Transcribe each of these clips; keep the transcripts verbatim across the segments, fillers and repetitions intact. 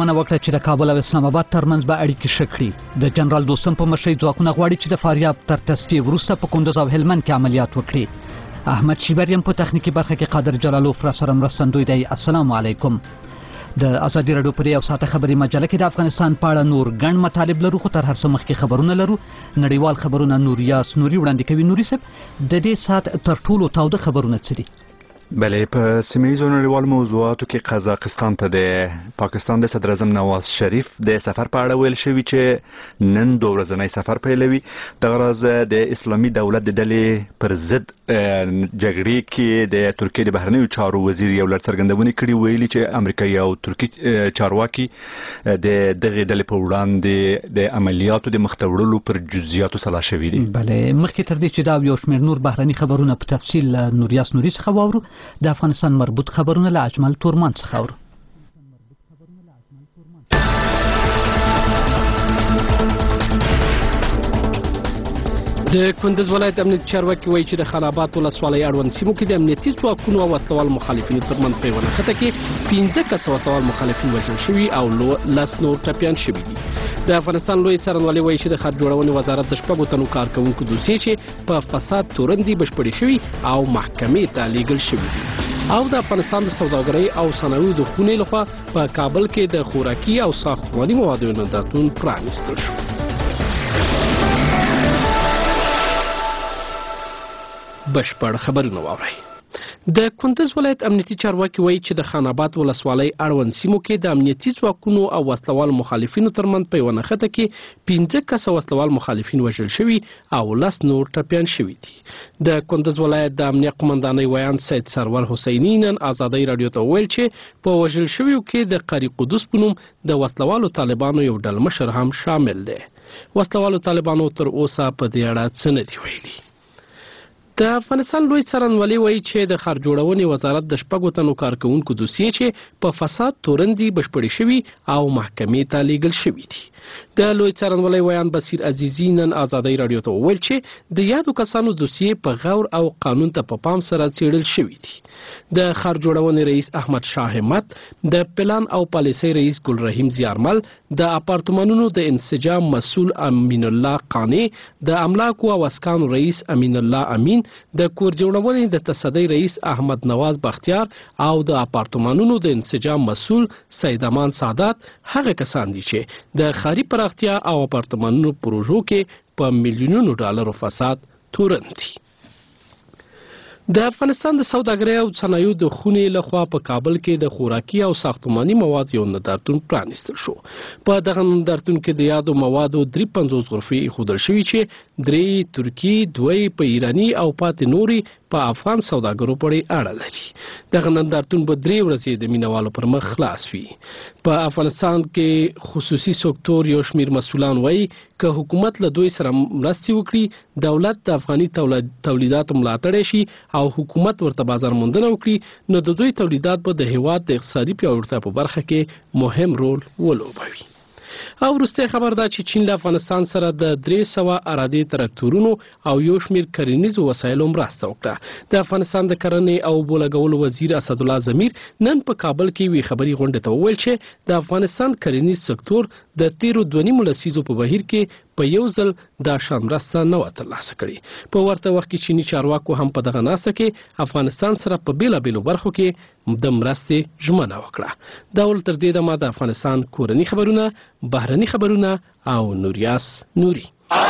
ژمنه وکړه چې د کابل او اسلام آباد ترمنځ به اړیکې ښه کړي. د جنرال دوستم په مشرۍ ځواکونه غواړي چې د فاریاب تر تصفیې وروسته په کندوز او هلمند کې عملیات وکړي. احمد شیبریم په تخنیکی برخه کې قادر جلالوف را سره مرستندوی دی. السلام علیکم. د ازادي راډیو په یو ساعته خبري مجله کې د افغانستان په اړه نور ګڼ مطالب لرو، خو تر هر څه مخکې خبرونه لرو. نړیوال خبرونه نوریاس نوري وړاندې کوي. نوري صاحب، د دې ساعت تر ټولو تاوده خبرونه څه دي؟ بله، په سیمه‌ییزو نړیوالو موضوعاتو کې قزاقستان ته د پاکستان د صدر اعظم نواز شریف د سفر په اړه ویل شوي چې نن دوه ورځنی سفر پیلوي. دغه راز د اسلامي دولت د ډلې پر ضد جګړې کې د ترکیې د بهرنیو چارو وزیر یو لړ څرګندونې کړي، ویلي چې امریکایي او ترکي چارواکي د دغه ډلې په وړاندې د عملیاتو د مخته وړلو پر جزئیاتو سلا شوي دي. بله، مخکې تر دې چې دا یو شمېر نور بهرني خبرونه په تفصیل نوریاس نوري څخه واورو، د افغانستان مربوط خبرونه له اجمل تورمان څخه اورو. د کندز ولایت امنیتي چارواکي وایي چې د خلابات ولسوالۍ اړوند سیمو کې د امنیتي ځواکونو او وسلوال مخالفینو ترمنځ په یوه نښته کې پنځه کسه وسلوال مخالفین وژل شوي او لس نور ټپیان شوي دي. د افغانستان لوی څارنوالي وایي چې د ښار جوړونې وزارت د شپږو تنو کارکوونکو دوسیې چې په فساد تورن دي بشپړې شوي او محکمې ته لیږل شوي دي. او د افغانستان د سوداګرۍ او صنایعو د خونې لخوا په کابل کې د خوراکي او ساختماني موادو نندارتون پرانیستل شو. بشپړ خبرونه واورئ. د کندز ولایت امنیتي چارواکي وایي چې د خان آباد ولسوالۍ اړوند سیمو کې د امنیتي ځواکونو او وسلوال مخالفینو ترمنځ په یوه نښته کې پنځه کسه وسلوال مخالفین وژل شوي او لس نور ټپیان شوي دي. د کندز ولایت د امنیه قمندانۍ ویاند سید سرور حسیني نن ازادۍ راډیو ته وویل چې په وژل شویو کې د قاري قدوس په نوم د وسلوالو طالبانو یو ډلمشر هم شامل دی. وسلوالو طالبانو تر اوسه په دې اړه څه نه دي ویلي. د افغانستان لوی څارنوالي وایي چې د ښار جوړونې وزارت د شپږو تنو کارکوونکو دوسیې چې په فساد تورن دي بشپړې شوي او محکمې ته لیږل شوي دي. د لوی څارنوالۍ ویاند بصیر عزیزي نن ازادۍ راډیو ته وویل چې د یادو کسانو دوسیې په غور او قانون ته په پام سره څېړل شوي دي. د ښار جوړونې رئیس احمد شاه همت، د پلان او پالیسۍ رئیس ګل رحیم زیارمل، د اپارتمانونو د انسجام مسؤل امین الله قانع، د املاکو او اسکانو رئیس امین الله امین، د کور جوړونې د تصدۍ رئیس احمد نواز بختیار او د اپارتمانونو د انسجام مسؤل سید امان سادات هغه کسان دي چې د ښاري پراختیا او اپارتمانونو پروژو کې په میلیونونو ډالرو فساد تورن دي. د افغانستان د سوداګرۍ او صنایعو د خونې لخوا په کابل کې د خوراکي او ساختماني مواد یو نندارتون پرانیستل شو. په دغه نندارتون کې د یادو موادو درې پنځوس غرفې ایښودل شوي چې درې ترکي، دوی په ایراني او پاتې نورې په افغان سوداګرو پورې اړه لري. دغه نندارتون به درې ورځې د مینوالو پر مخ خلاص وي. په افغانستان کې خصوصي سکتور یو شمېر مسؤلان وایي که حکومت له دوی سره مرستې وکړي، دولت د افغاني تولیداتو ملاتړ شي او حکومت ورته بازار موندنه وکړي، نو د دوی تولیدات به د هیواد د اقتصادي پیاوړتیا په برخه کې مهم رول ولوبوي. او وروستی خبر دا چې چین له افغانستان سره د درې سوه ارادي تراکتورونو او یو شمېر کرنیزو وسایلو مرسته وکړه. د افغانستان د کرنې او اوبو لګولو وزیر اسدالله ضمیر نن په کابل کې یوې خبري غونډې ته وویل چې د افغانستان کرنیز سکتور د تیرو دوه نیمو لسیزو په بهیر کې په یو ځل دا شان مرسته نه وه ترلاسه کړې. په ورته وخت کې چیني چارواکو هم په دغه ناسته کې افغانستان سره په بېلابېلو برخو کې د مرستې ژمنه وکړه. دا ول تر دې دمه د افغانستان کورني خبرونه، بهرني خبرونه او نوریاس نوري.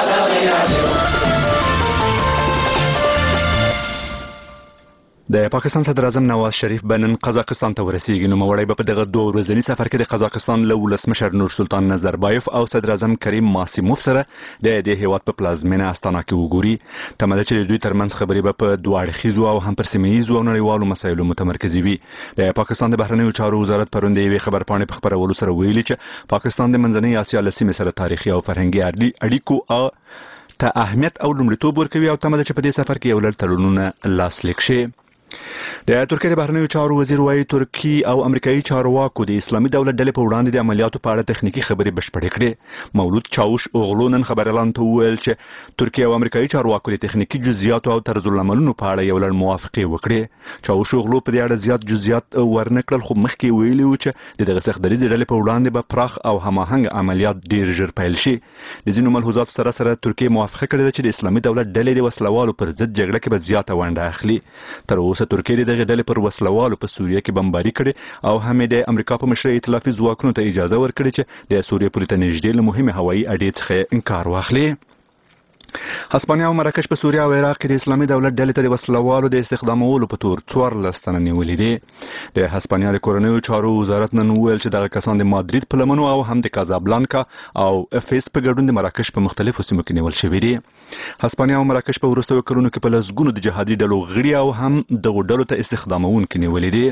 د پاکستان صدر اعظم نواز شریف به نن قزاقستان ته ورسیږي. نوموړی به په دغه دوه ورځني سفر کې د قزاقستان له ولسمشر نورسلطان نظربایف او صدر اعظم کریم ماسیموف سره د دې هیواد په پلازمینه استانا کې وګوري. تمه ده چې د دوی ترمنځ خبرې به په دوه اړخیزو او هم پر سیمه ییزو او نړیوالو مسایلو متمرکزې وي. د پاکستان د بهرنیو چارو وزارت پرون د یوې خبرپاڼې په خپرولو سره ویلي چې پاکستان د منځنۍ اسیا له سیمې سره تاریخي او فرهنګي اړیکو ته اهمیت او لومړیتوب ورکوي او تمه ده چې په دې سفر کې یو لړ تړونونه لاسلیک شي. د ترکیه د بهرنیو چارو وزیر وايي ترکی او امریکایي چارواکو د اسلامي دولت ډلې په وړاندې د عملیاتو په اړه تخنیکی خبرې بشپړې کړې. مولود چاوش اوغلو نن خبريالانو ته وویل چې ترکیه او امریکایي چارواکو د تخنیکی جزئیاتو او طرز العملونو په اړه یو لړ موافقې وکړې. چاوش اوغلو په دې اړه زیات جزئیات ورنکړل، خو مخکې ویلي و چې دغه سختدریزې ډلې په وړاندې به پراخ او هماهنګ عملیات ډیر ژر پیل شي. د ځینو ملحوظاتو سره سره ترکیه موافقه کړې ده چې د اسلامي دولت ډلې د وسلوالو پر ضد جګړه کې به زیاته ونډه اخلي. تر اوسه ترکیه دغه ډلې پر وسلوالو په سوریه کې بمباري کړې او هم د امریکا په مشرۍ ائتلافي ځواکونو ته اجازه ورکړې چې د سوریه پولې ته نږدې له مهمه هوایي اډې څخه انکار واخلي. هسپانیا او مراکش په سوریه او عراق کې د اسلامي دولت ډلې ته د وسلوالو د استخدامولو په تور څوارلس تنه نیولي دي. د هسپانیا د کورنیو چارو وزارت نن وویل چې دغه کسان د مادرید په لمنو او هم د کازابلانکا او افیس په ګډون د مراکش په مختلفو سیمو کې نیول شوي دي. هسپانیا او مراکش په وروستیو کلونو کې په لسګونو د جهادي ډلو غړي او هم دغو ډلو ته استخدامونکي نیولي دي.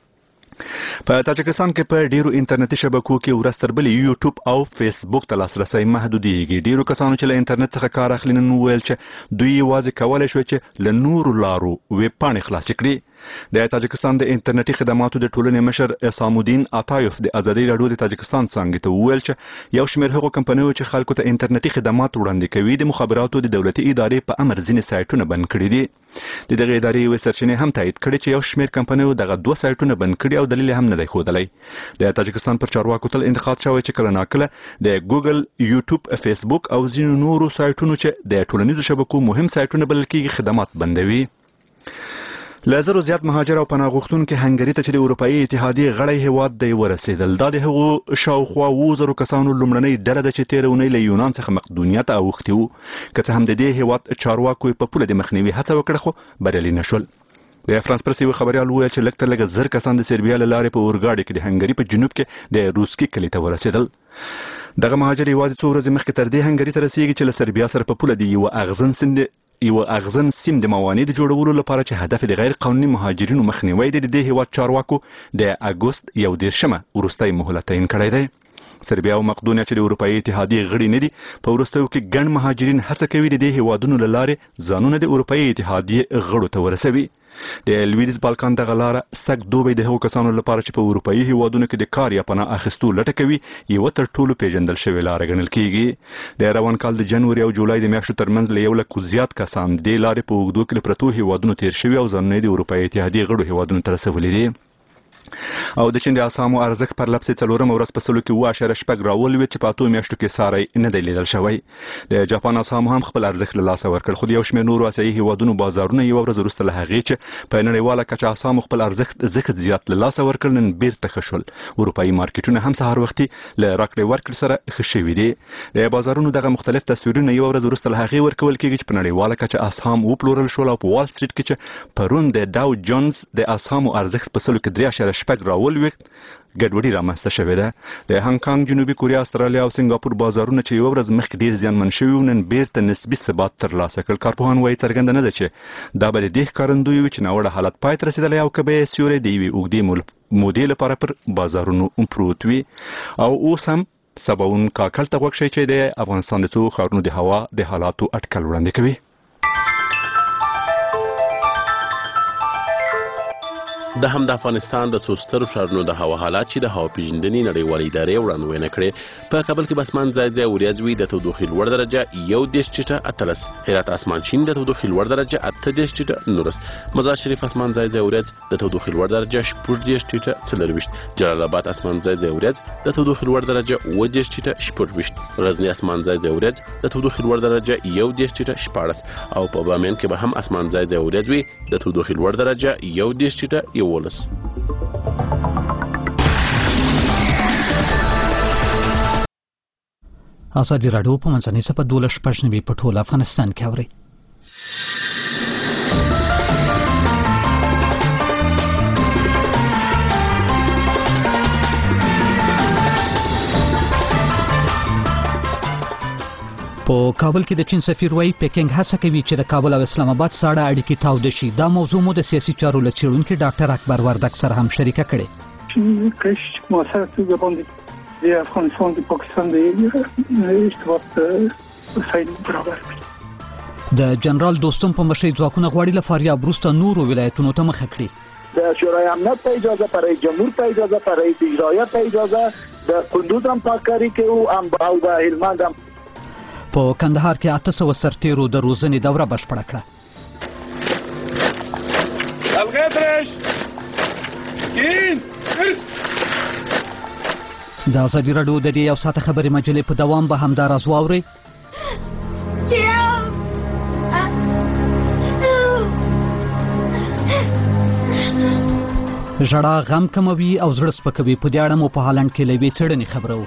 په تاجکستان کې په ډیرو انټرنیټي شبکو کې ورځ تر بلې یوټیوب او فیسبوک ته لاسرسی محدودیږي. ډیرو کسانو چې له انټرنیټ څخه کار اخلي نن وویل چې دوی یوازې کولی شوی چې له نورو لارو ویب پاڼې خلاصې کړي. د تاجکستان د انټرنیټي خدماتو د ټولنې مشر اسامودین عطایف د ازادي راډیو د تاجکستان څنګه ته وویل چې یو شمېر هغو کمپنیو چې خلکو ته انټرنیټي خدمات وړاندې کوي د مخابراتو د دولتي ادارې په امر ځینې سایټونه بند کړي دي. د دغه ادارې یوې سرچینې هم تایید کړې چې یو شمېر کمپنیو دغه دوه سایټونه بند کړي او دلیل هم نه دی ښودلی. د تاجکستان پر چارواکو تل انتقاد شوی چې کله ناکله د ګوګل، یوټیوب، فیسبوک او ځینو نورو سایټونو چې د ټولنیزو شبکو مهم سایټونه بلل کېږي خدمات بندوي. له زرو زیات مهاجر او پناه غوښتونکي هنګري ته چې د اروپایي اتحادیې غړی هیواد دی ورسېدل. دا د هغو شاوخوا اووه زرو کسانو لومړنۍ ډله ده چې تېره اونۍ له یونان څخه مقدونیا ته اوښتي وو. که څه هم د دې هیواد چارواکو په پوله د مخنیوي هڅه وکړه خو بریالي نه شول. د فرانس پرس یو خبريال وویل چې لږ تر لږه زر کسان د سربیا له لارې په اورګاډي کې د هنګري په جنوب کې د روسکي کلي ته ورسېدل. دغه مهاجر یوازې څو ورځې مخکې تر دې هنګري ته رسېږي چې له سربیا سره په پوله د یوه اغزن سیند یو اغزن سیم د موانع د جوړولو لپاره چې هدف د غیر قانوني مهاجرینو مخنیوی دی. د دې هیواد چارواکو د اګوست یو دېرشمه وروستی مهلت تعیین کړی دی. سربیا او مقدونیا چې د اروپایي اتحادیې غړي نه دي په وروستیو کې ګڼ مهاجرین هڅه کوي د دې هیوادونو له لارې ځانونه د اروپایي اتحادیې غړو ته ورسوي. د لویدیځ بالکان دغه لاره سګ دوبی د هغو کسانو لپاره چې په اروپایي هیوادونو کې د کار یا پناه اخیستو لټه کوي یوه تر ټولو پیژندل شوې لاره ګڼل کیږي. د روان کال د جنوري او جولای د میاشتو ترمنځ له یو لکو زیات کسان دې لارې په اوږدو کې له پرتو هیوادونو تیر شوي او ځانونه یې د اروپایي اتحادیې غړو هیوادونو ته رسولي دي. او د چین د اسامو ارزښت پر لپسې څلورمه ورځ په سلو کې اوه اعشاریه شپږ راولوېد چې په اتو میاشتو کې ساری نه دی لیدل شوی. د جاپان اسامو هم خپل ارزښت له لاسه ورکړ، خو د یو شمېر نورو اسیایي هیوادونو بازارونه یوه ورځ وروسته له هغې چې په نړیواله کچه اسامو خپل ارزښت ځکه زیات له لاسه ورکړ نن بیرته ښه شول. اروپایي مارکیټونه هم سهار وختي له راکړې ورکړې سره ښه شوي دي. د بازارونو دغه مختلف تصویرونه یوه ورځ وروسته له هغې ورکول کېږي چې په نړیواله کچه اسهام وپلورل شول او په وال سټریټ کې چې پرون د ډاو جونز د اسهامو ارزښت په سلو کې درې اعشاریه شپږ راولوېد ګډوډي رامنځته شوې ده. د هانګ کانګ، جنوبي کوریا، استرالیا او سنګاپور بازارونه چې یوه ورځ مخکې ډېر زیانمن شوي وو نن بیرته نسبي ثبات ترلاسه کړ. کارپوهان وایي څرګنده نه ده چې دا به د دې ښکارندوی وي چې ناوړه حالت پای ته رسېدلی او که به یې سیوری د یوې اوږدې مودې لپاره پر بازارونو پروت وي. او اوس هم سباوون کاکل ته غوږ شئ چې د افغانستان د څو ښارونو د هوا د حالاتو اټکل وړاندې کوي. د هم د افغانستان د څو سترو ښارونو د هوا حالات چې د هوا پیژندنې نړیوالې ادارې وړاندوینه کړې. په کابل کې به اسمان ځای ځای وریځ وي، د تودوخې لوړ درجه یو دېرش ټیټه اتلس، هرات اسمان شین، د تودوخې لوړ درجه اته دېرش ټیټه نورس، مزار شریف اسمان ځای ځای وریځ، د تودوخې لوړ درجه شپږ دېرش ټیټه څلرویشت، جلال آباد اسمان ځای ځای وریځ، د تودوخې لوړ درجه اووه دېرش ټیټه شپږویشت، غزني اسمان ځای ځای وریځ، د تودوخې لوړ درجه یو دېرش ټیټه شپاړس، او په بامیان کې به هم اسمان ځای ځای وریځ وي، د تودوخې لوړ درجه یو دېرش ټیټه یوولس. ازادي راډیو په منځنۍ سپه دولس شپږ نوي په ټول افغانستان کې اوري. په کابل کې د چین سفیر وایي پیکنګ هڅه کوي چې د کابل او اسلام آباد ساړه اړیکې تاوده شي. دا موضوع مو د سیاسي چارو له څېړونکي ډاکټر اکبر وردګ سره هم شریکه کړې. چین کش موثره توګه باندې د افغانستان د پاکستان د ارتباط وسایل برابر کړي. د جنرال دوستم په مشرۍ ځواکونه غواړي له فاریاب وروسته نورو ولایتونو ته مخه کړي. د شورای امنیت ته اجازه پر رئیس جمهور ته اجازه پر رئیس اجرایه ته اجازه د کندوز هم پاککاری کوي او د هلمند هم. په کندهار کې اته سوه سرتیرو د روزنې دوره بشپړه کړه. د ازادي راډیو د دې یو ساعته خبري مجلې په دوام به همدا راز واورئ. ژړا غم کموي او زړه سپکوي. په دې اړه مو په هالند کې له یوې څېړنې خبرو.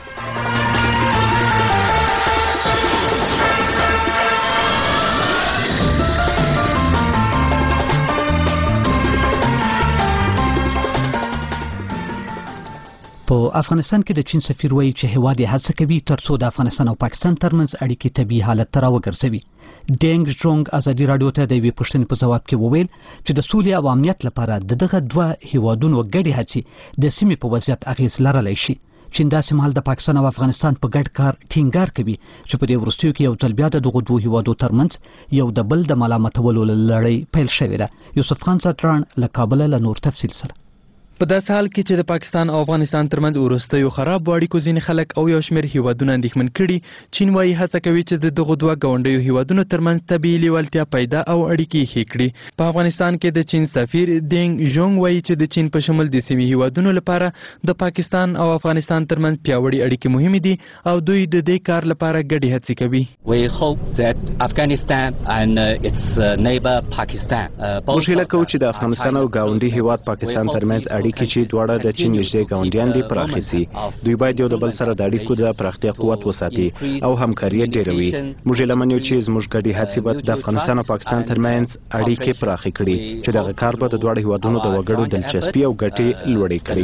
په افغانستان کې د چین سفیر وایي چې هیواد یې هڅه کوي ترڅو د افغانستان او پاکستان ترمنځ اړیکې طبیعي حالت ته راوګرځوي. ډینګ جونګ ازادي راډیو ته د یوې پوښتنې په ځواب کې وویل چې د سولې او امنیت لپاره د دغه دوه هیوادونو ګډې هڅې د سیمې په وضعیت اغیز لرلی شي. چین داسې مهال د پاکستان او افغانستان په ګډ کار ټینګار کوي چې په دې وروستیو کې یو ځل بیا د دغو دوه هیوادو ترمنځ یو د بل د ملامتولو لړۍ پیل شوې ده. یوسف خان زټران له کابل له نور تفصیل سره. په داسې حال کې چې د پاکستان او افغانستان ترمنځ وروستیو خراب اړیکو ځینې خلک او یو شمېر هیوادونه اندېښمن کړي. چین وایي هڅه کوي چې د دغو دوه ګاونډیو هیوادونو ترمنځ طبیعي لیوالتیا پیدا او اړیکې ښې کړي. په افغانستان کې د چین سفیر ډینګ جونګ وایي چې د چین په شمول د سیمې هیوادونو لپاره د پاکستان او افغانستان ترمنځ پیاوړې اړیکې مهمې دي او دوی د دې کار لپاره ګډې هڅې کوي. موږ هیله کوو چې د افغانستان او ګاونډي هیواد پاکستان ترمنځ اړیکې چې دواړه د چین نږدې ګاونډیان دي پراخې سي. دوی باید یو د بل سره د اړیکو د پراختیا قوت وساتي او همکاري ډیروي. موږ هیله منو چې زموږ ګډې هڅې به د افغانستان او پاکستان ترمنځ اړیکې پراخې کړي چې دغه کار به د دواړو هیوادونو د وګړو دلچسپي او ګټې لوړې کړي.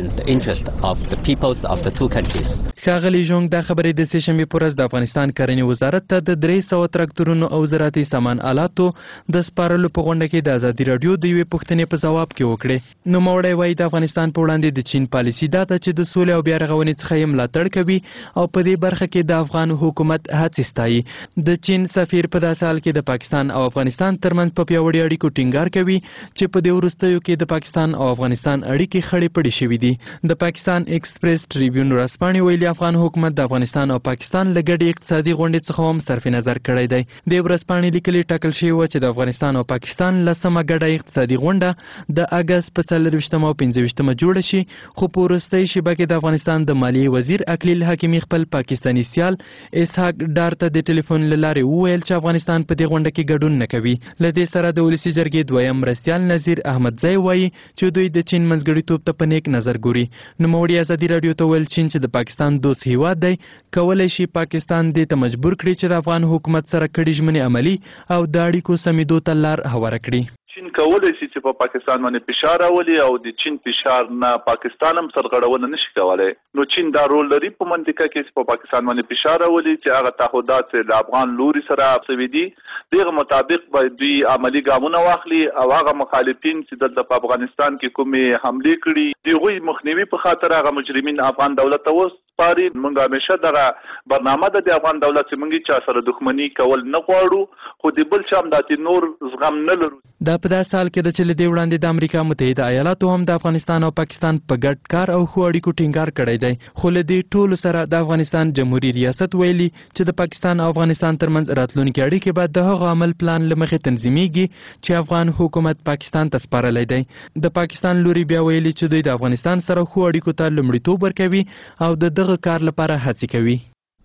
ښاغلي جونګ دا خبرې د سې شنبې په ورځ د افغانستان کرنې وزارت ته د درې سوه تراکتورونو او زراعتي سامان آلاتو د سپارلو په غونډه کې د ازادي راډیو د یوې پوښتنې په ځواب کې وکړې. نوموړی وایي د افغانستان په وړاندې د چین پالیسي دا ده چې د سولې او بیا رغونې څخه یې ملاتړ کوي او په دې برخه کې د افغان حکومت هڅې ستایي. د چین سفیر په داسې حال کې د پاکستان او افغانستان ترمنځ په پیاوړي اړیکو ټینګار کوي چې په دې وروستیو کې د پاکستان او افغانستان اړیکې خړې پړې شوې دي. د پاکستان ایکسپریس ټریبیون ورځپاڼې ویلي افغان حکومت د افغانستان او پاکستان له ګډې اقتصادي غونډې څخه هم صرف نظر کړی دی. د ورځپاڼې لیکلي ټاکل شوی و چې د افغانستان او پاکستان لسمه ګډه اقتصادي غونډه د اګست په څلرویشتمه او پنځه ویشتمه جوړه شي، خو په وروستۍ شیبه کې د افغانستان د مالیې وزیر اکلیل حکیمي خپل پاکستاني سیال اسحاق ډار ته د ټلیفون له لارې وویل چې افغانستان په دې غونډه کې ګډون نه کوي. له دې سره د ولسي جرګې دویم مرستیال نظیر احمدزی وایي چې دوی د چین منځګړیتوب ته په نیک نظر ګوري. نوموړي ازادي راډیو ته ویل چین چې د پاکستان دوست هیواد دی کولی شي پاکستان دې ته مجبور کړي چې د افغان حکومت سره کړي ژمنې عملي او د اړیکو سمېدو ته لار هواره کړي. چین کولای شي چې په پاکستان باندې فشار راولي او د چین فشار نه پاکستان هم سرغړونه نشي کولای. نو چین دا رول لري په منطقه کې چې په پاکستان باندې فشار راولي چې هغه تعهدات د افغان لوري سره شوي دي دغه مطابق باید دوی عملی ګامونه واخلي او هغه مخالفین چې دلته په افغانستان کې کومې حمله کړي دغه مخنیوي په خاطر هغه مجرمین افغان دولت ته وسپاري. موږ همیشه دغه برنامه د افغان دولت چې موږ چا سره دښمنی کول نه غواړو، خو د بل چا هم داتې نور زغم نه لرو. دا په داسې حال کې ده چې له دې وړاندې د امریکا متحده ایالاتو هم د افغانستان او پاکستان په ګډ کار او ښو اړیکو ټینګار کړی دی. خو له دې ټولو سره د افغانستان جمهوریت ریاست ویلي چې د پاکستان او افغانستان ترمنځ راتلونکي اړیکې باید د هغه عمل پلان له مخې تنظیمیږي چې افغان حکومت پاکستان ته سپارلی دی. د پاکستان لوري بیا ویلي چې دوی د افغانستان سره ښو اړیکو ته لومړیتوب ورکوي او د دغه کار لپاره هڅې کوي.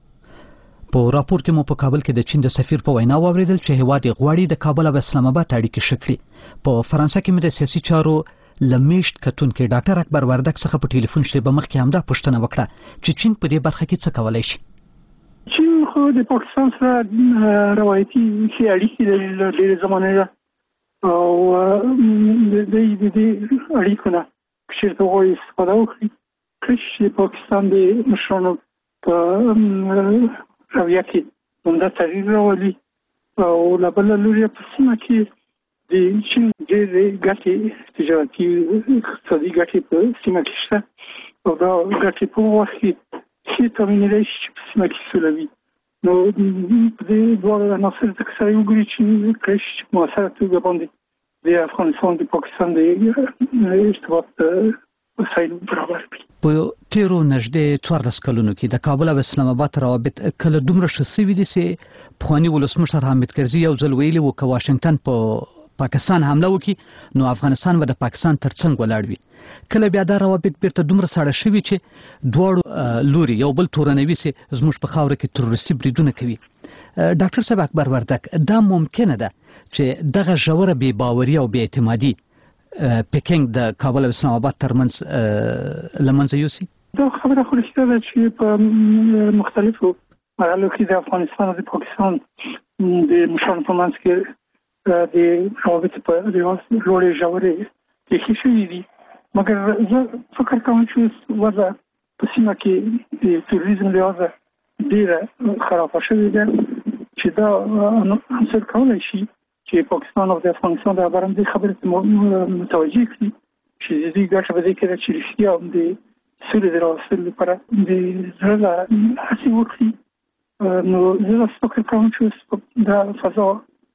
په راپور کې مو په کابل کې د چین د سفیر په وینا واوریدل چې هیواد یې غواړي د کابل او اسلام آباد اړیکې ښه کړي. په فرانسه کې مې د سیاسي چارو لمیشت کتونکي ډاکټر اکبر وردک څخه په ټلیفون شریبه مخکې همدا پوښتنه وکړه چې چین په دې برخه کې څه کولی شي. چین خو د پاکستان سره روایتي ښې اړیکې لري له ډېرې زمانې نه او د دې اړیکو نه که چېرته وغواړي استفاده وکړي کله چې پاکستان د مشرانو په رویه کې عمده تغییر راولي او له بله لورې په سیمه کې د چین ډېرې ګټې تجارتي اقتصادي ګټې په سیمه کې شته او دا ګټې په وخت کې ښې تامینېدای شي چې په سیمه کې سوله وي نو په دې ډول عناصر ته سره یو ګری چې کش موثره توګه باندې د افغانستان د پاکستان د ارتباط وسایل برابر کړي. په تیرو نږدې څوارلس کلونو کې د کابل او اسلام آباد روابط کله دومره ښه شوي دي چې پخواني ولسمشر حامد کرزي یو ځل ویلي و که واشنګټن په پاکستان حمله وکړي نو افغانستان به د پاکستان ترڅنګ ولاړ وي. کله بیا دا روابط بیرته دومره ساړه شوي چې دواړو لوري یو بل تورنوي چې زموږ په خاوره کې تروریستي بریدونه کوي. ډاکټر صاحب اکبر وردک دا ممکنه ده چې دغه ژوره بې باوري او بې اعتمادي پکینګ د کابل او اسلام آباد ترمنځ لمنځه یوسي؟ دا خبره خو رښتیا ده چې په مختلفو مرحلو کې د افغانستان او د پاکستان د مشرانو په منځ کې د روابطو په لحاظ لوړې ژورې پېښې شوي دي، مګر زه فکر کوم چې وضع په سیمه کې د تروریزم لحاظه ډېره خرابه شوې ده چې دا عنصر کولی شي چې پاکستان او د افغانستان د برابر د خبرې متوجه کړي چې د دې ګټه به دې کې چې رښتیا هم د سولې د راوستلو لپاره د زړه هڅې وکړي. نو زه فکر کوم چې دا فضا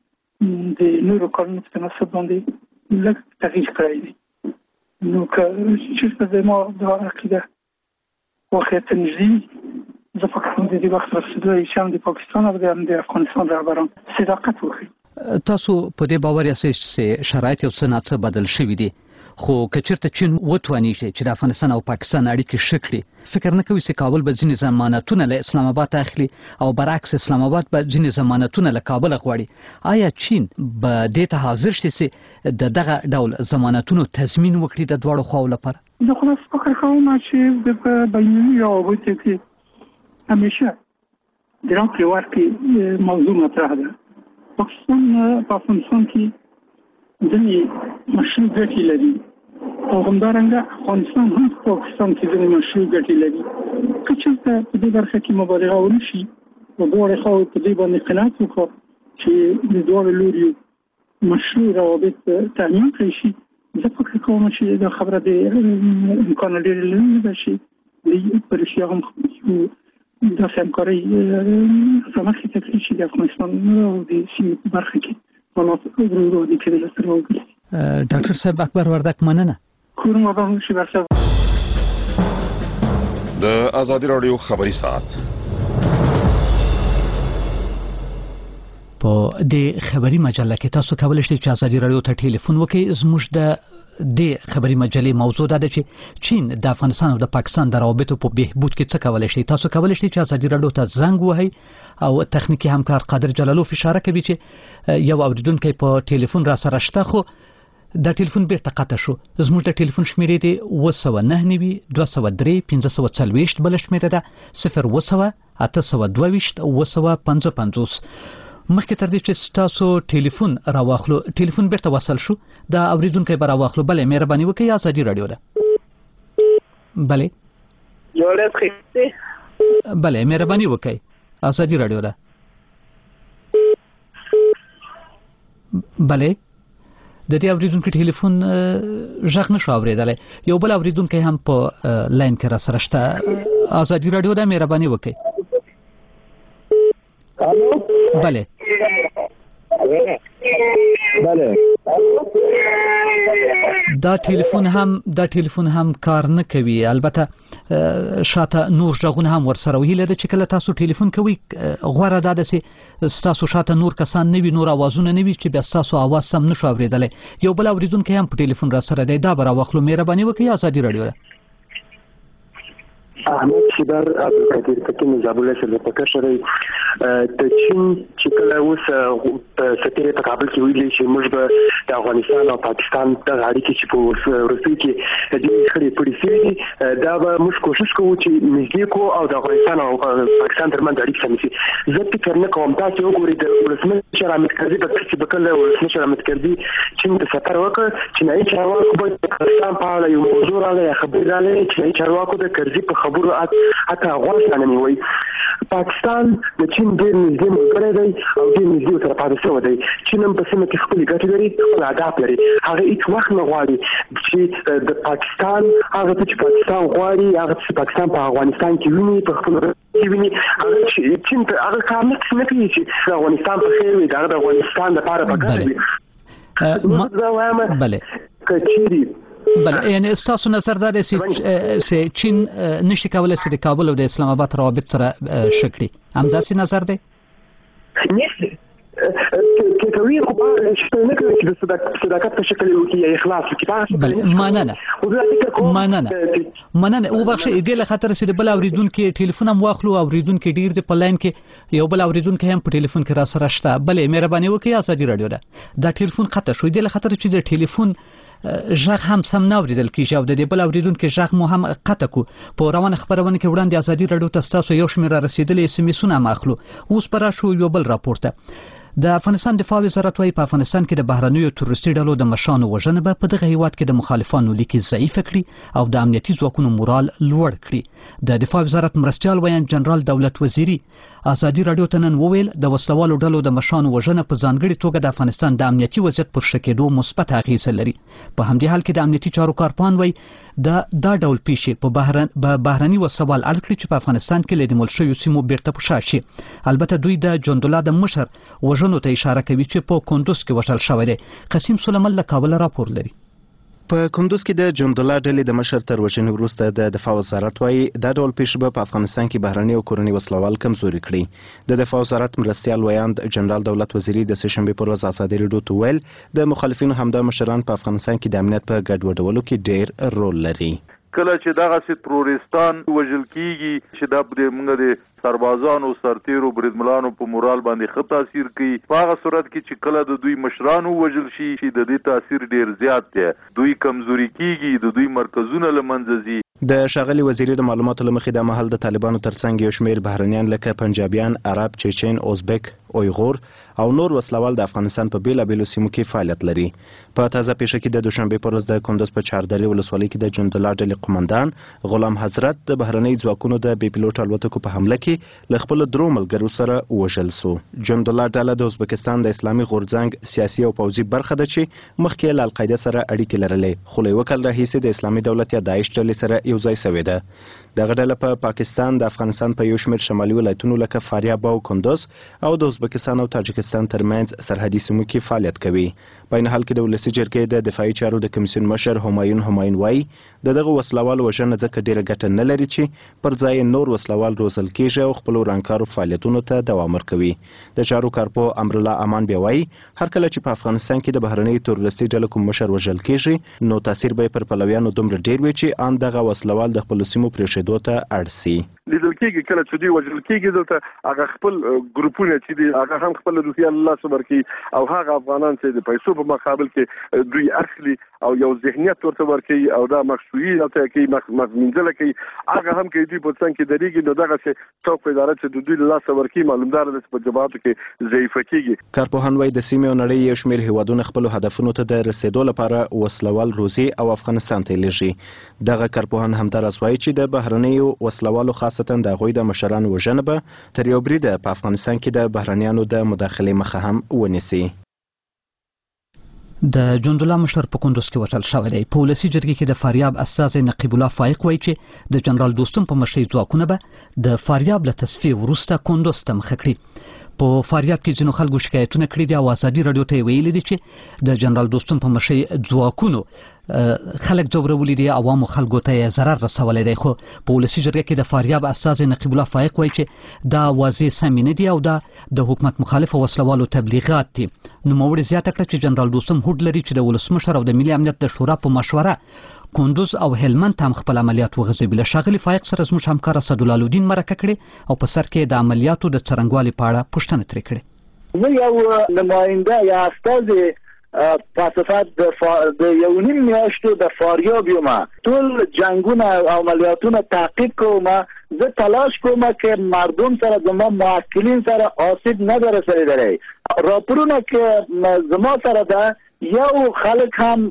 د نورو کارونو په تناسب باندې لږ تغییر کړی دی. نو که چېرته زما دا عقیده واقعیت نږدې زه فکر کوم د دې وخت رسېدلی چې هم د پاکستان او د افغانستان رهبران صداقت وکړي. تاسو په دې باور یاست چې شرایط یو څه ناڅه بدل شوي دي، خو که چېرته چین وتواني چې د افغانستان او پاکستان اړیکې ښه کړي، فکر نه کوي چې کابل به ځینې ضمانتونه له اسلام آباد اخلي او برعکس اسلام آباد به ځینې ضمانتونه له کابل غواړي؟ آیا چین به دې ته حاضر شي چې د دغه ډول ضمانتونو تضمین وکړي د دواړو خواو لپاره؟ زه خو فکر کوم چې د بینالمللي روابطو کې همیشه د راکړې ورکړې موضوع مطرح ده. پاکستان په افغانستان کې ځینې مشروع ګټې لري او همدارنګه افغانستان هم په پاکستان کې ځینې مشروع ګټې لري. که چېرته په دې برخه کې مبالغه ونه شي او دواړې خواوې په دې باندې قناعت وکړي چې د دواړو لوریو مشروع روابط تأمین کړی شي، زه فکر کوم چې دا خبره د امکان ډېرې لري ده چې په رښتیا هم داسې همکارۍ رامخې ته کړي چې د افغانستان او د سیمې په برخه کې حالات ورو ورو د کېدلو سره وګرځي. ډاکټر صاحب اکبر وردک مننه. کورم ودان شي برسه. د ازادي راډیو خبري ساعت په دې خبري مجله کې تاسو کولی شئ چې ازادي راډیو ته ټلیفون وکړئ. زموږ د د خبري مجلې موضوع ده چې چین د افغانستان او د پاکستان د روابطو په بهبود کې څه کولی شي. تاسو کولی شئ چې ازادي راډیو ته زنګ ووهئ او تخنیکی همکار قادر جلالوف اشاره کوي چې یو اوریدونکی په ټلیفون را سره شته، خو د ټلیفون بیرته قطع شو. زموږ د ټلیفون شمیرې دی اوه سوه نهه نوي دوه سوه درې پنځه سوه څلوېښت، بله شمیره ده صفر اوه سوه اته سوه دوه ویشت اوه سوه پنځه پنځوس. مخکې تر دې چې تاسو ټلیفون راواخلو، ټلیفون بیرته وصل شو، دا اوریدونکی به راواخلو. بله مهرباني وکړئ، ازادي راډیو ده. بله جوړه خسته بله مهرباني وکړئ، ازادي راډیو ده. بله د دې اوریدونکو ټلیفون غږ نشو اوریدلی. یو بل اوریدونکی هم په لاین کې را سره شته. ازادي راډیو ده، مهرباني وکړئ. بله بله دا ټلیفون هم دا ټلیفون هم کار نه کوي. البته شاته نور ژغونه هم ورسره ویل ده چې کله تاسو ټلیفون کوئ غوړه ده چې تاسو شاته نور کسان نه وي، نور اوازونه نه وي چې بیا تاسو اواز سم نشو اوریدلی. یو بل اوریدونکی هم په ټلیفون را سره دی، دا به راواخلو. مهرباني وکړئ، ازادي راډیو ده. احمد شیبر عبدالقدیر پکې مزابله سره په کشرې د چین چې کله اوس په سفیر په کابل کې ویلي چې موږ به د افغانستان او پاکستان د اړیکې چې په روسي کې د خړې پړې سي دا به موږ کوشش کوو چې نږدې کو او د افغانستان او پاکستان ترمنځ اړیکې سمې شي. زه فکر نه کوم تاسو وګورئ د ولسمشر حامد کرزي په چې په کله ولسمشر حامد کرزي چین ته سفر وکړ چې نه یې چارواکو به پاکستان په اړه یو موضوع راغی خبرې راغلې چې چارواکو د کرزي په خبرو حتی غوښتنه نیوي پاکستان د چین ډېر نږدې ملګری دی او ډېر نږدې ورسره پاتې شوی دی. چین هم په سیمه کې خپلې ګټې لري، خپل اهداف لري. هغه هېڅ وخت نه غواړي چې د پاکستان هغه څه چې پاکستان غواړي، هغه څه چې پاکستان په افغانستان کې ویني، په خپلو کې ویني، هغه چین ته هغه کار نه کوي چې د افغانستان په خیر وي، د هغه د افغانستان لپاره په ګټه وي. زه وایم که چیرې بله، یعنی ستاسو نظر دا دی چې چین نشي کولی چې د کابل او د اسلام آباد روابط سره ښه کړي، همداسې نظر دی؟ که کوي خو شته نه کوي چې د صداقت په شکل وکړي یا اخلاص وکړي. بله، مننه مننه مننه وبخښئ، دې له خاطر چې د بل اورېدونکي ټلیفون هم واخلو. اورېدونکي ډېر دی په لاین کې، یو بل اورېدونکی هم په ټلیفون کې را سره شته. بلې مهرباني وکړئ، ازادي راډیو ده، دا ټلیفون قطع شو دې له خاطر چې د ټلیفون ژغ هم سم نه اورېدل کېږي او د دې بل اورېدونکي ژغ مو هم قطع کړو. په روانه خپرونه کې وړاندې ازادي راډیو ته ستاسو یو شمېر را رسېدلي اس ام اسونه هم اخلو. اوس به راشو یو بل راپور ته. د افغانستان دفاع وزارت وايي په افغانستان کې د بهرنیو تروریستي ډلو د مشرانو وژنه به په دغه هیواد کې د مخالفانو لیکي ضعیفه کړي او د امنیتي ځواکونو مورال لوړ کړي. د دفاع وزارت مرستیال ویان جنرال دولت وزیری ازادي راډیو ته نن وویل د وسلوالو ډلو د مشرانو وژنه په ځانګړي توګه د افغانستان د امنیتي وضعیت پر ښه کېدو مثبت اغیزه لري. په همدې حال کې د امنیتي چارو کارپوهان وایي دا دا ډول پیښې په بهرن به بهرني وسوال اړ کړي چې په افغانستان کې له نیول شویو سیمو بیرته په شا شي. البته دوی د جندولا د مشر وژنو ته اشاره کوي چې په کندوز کې وژل شوی دی. قسیم سلیمان له کابل راپور لري. په کندوز کې د جندولا ډلې د مشر تر وژنې وروسته د دفاع وزارت وايي دا ډول پیښې به په افغانستان کې بهرني او کورني وسلوال کمزوري کړي. د دفاع وزارت مرستیال ویاند جنرال دولت وزیری د سهشنبې پر ورځ ازادي راډیو ته ویل د مخالفینو همدا مشران په افغانستان کې د امنیت په ګډوډولو کې ډېر رول لري. کله چې دغه سي ترورستان وژل کیږي چې د موږ د سربازانو سرتیرو بریدملانو په مورال باندې ښه تاثیر کوي. په هغه صورت کې چې کله د دوی مشرانو وژل شي چې د دې تاثیر ډیر زیات دی، دوی کمزوري کیږي، د دوی مرکزونه له منځه ځي. د ښاغلي وزیري د معلوماتو له مخې د مهال د طالبانو ترڅنګ یو شمېر بهرنیان لکه پنجابیان، عرب، چیچن، ازبک، اویغور او نور وسلوال د افغانستان په بیلابیلو سیمو کې فعالیت لري. په تازه پیښه کې د دوشنبې پر ورځ د کندوز په چاردرې ولسوالۍ کې د جندولا ډلې قومندان غلام حضرت د بهرنۍ ځواکونو د بې پیلوټ الوتکو په حمله کې له خپلو درو ملګرو سره وژل سو. جندولا ډله د ازبکستان د اسلامي غورځنګ سیاسي او پوځي برخه ده چې مخکې له القاعده سره اړیکې لرلې، خو له یوه کال راهیسې د اسلامي دولت یا داعش ډلې سره یو ځای سوې ده. دغه ډله په پاکستان د افغانستان په یو شمېر شمالي ولایتونو لکه فاریاب او کندوز او د ازبکستان او تاجکستان ترمنځ سرحدي سیمو کې فعالیت کوي. په این حال کې د ولسي جرګې د دفاعي چارو د کمیسیون مشر همایون همایون وایي د دغه وسلوالو وژنه ځکه ډیره ګټه نه لري چې پر ځای نور وسلوال روزل کیږي او خپل ورانکارو فعالیتونو ته دوام ورکوي. د چارو کارپوه امرالله امان بیا وایي هر کله چې په افغانستان کې د بهرنۍ تروریستي ډلو کوم مشر وژل کیږي نو تاثیر به پر پلویانو دومره ډیر وي چې ان دغه وسلوال د خپل سیمو پرېښودو ته اړ سي. لیدل کېږي کله چې دوی وژل کېږي دلته هغه خپل ګروپونه چې دي هغه هم خپل روسیه الله صبر کوي او هغه افغانان چې د پیسو په مقابل کې دوی اخلي او یو ذهنیت ورته ورکوي او دا مخشویي دلته کوي مخمنځله کوي هغه هم کوي دوی په څنګ کې درېږي نو دغه چې څوک اداره چې د دوی له لاسه ورکوي معلومدار ده چې په جبهاتو کې ضعیفه کېږي. کارپوهان وایي د سیمې او نړۍ یو شمېر هیوادونه خپلو هدفونو ته د رسېدو لپاره وسلوال روزي او افغانستان ته لیږي. دغه کارپوهان همداراز وایي چې د بهرنیو وسلوالو خاصتا د هغوی د مشرانو وژنه به تر یو بریده په افغانستان کې د بهرنیانو د مداخلې مخه هم ونیسي. د جندولا مشر په کندوز کې وژل شوی دی. په ولسي جرګې کې د فاریاب استازی نقیب الله فایق وایي چې د جنرال دوستم په مشرۍ ځواکونه به د فاریاب له تصفیې وروسته کندوز ته مخه کړي. په فاریاب کې ځینو خلکو شکایتونه کړي دي او ازادي راډیو ته ویلي دي چې د جنرال دوستم په مشرۍ ځواکونو خلک ځورولي دي، عوامو خلکو ته ضرر رسولی دی. خو په ولسي جرګه کې د فاریاب استازی نقیب الله فایق وایي چې دا واضح سمې نه دي او دا د حکومت مخالف وسلوالو تبلیغات دي. نوموړي زیاته کړه چې جنرال دوستم هوډ لري چې د ولسمشر او د ملي امنیت د شورا په مشوره کندوز او هلمند ته هم خپل عملیات وغځوي. له ښاغلي فایق سره زموږ همکار اسدالله الدین مرکه کړې او په سر کې د عملیاتو د څرنګوالي په اړه پوښتنه ترې کړې. زه یو نماینده یا استازی پاسفات د یو نیم میاشتو د فاریاب یم، ټول جنگونه او عملیاتونه تعقیب کوم. زه تلاش کوم که مردم سره زما معقلین سره آسیب نه برسېدلی. راپورونه که زما سره ده یو خلک هم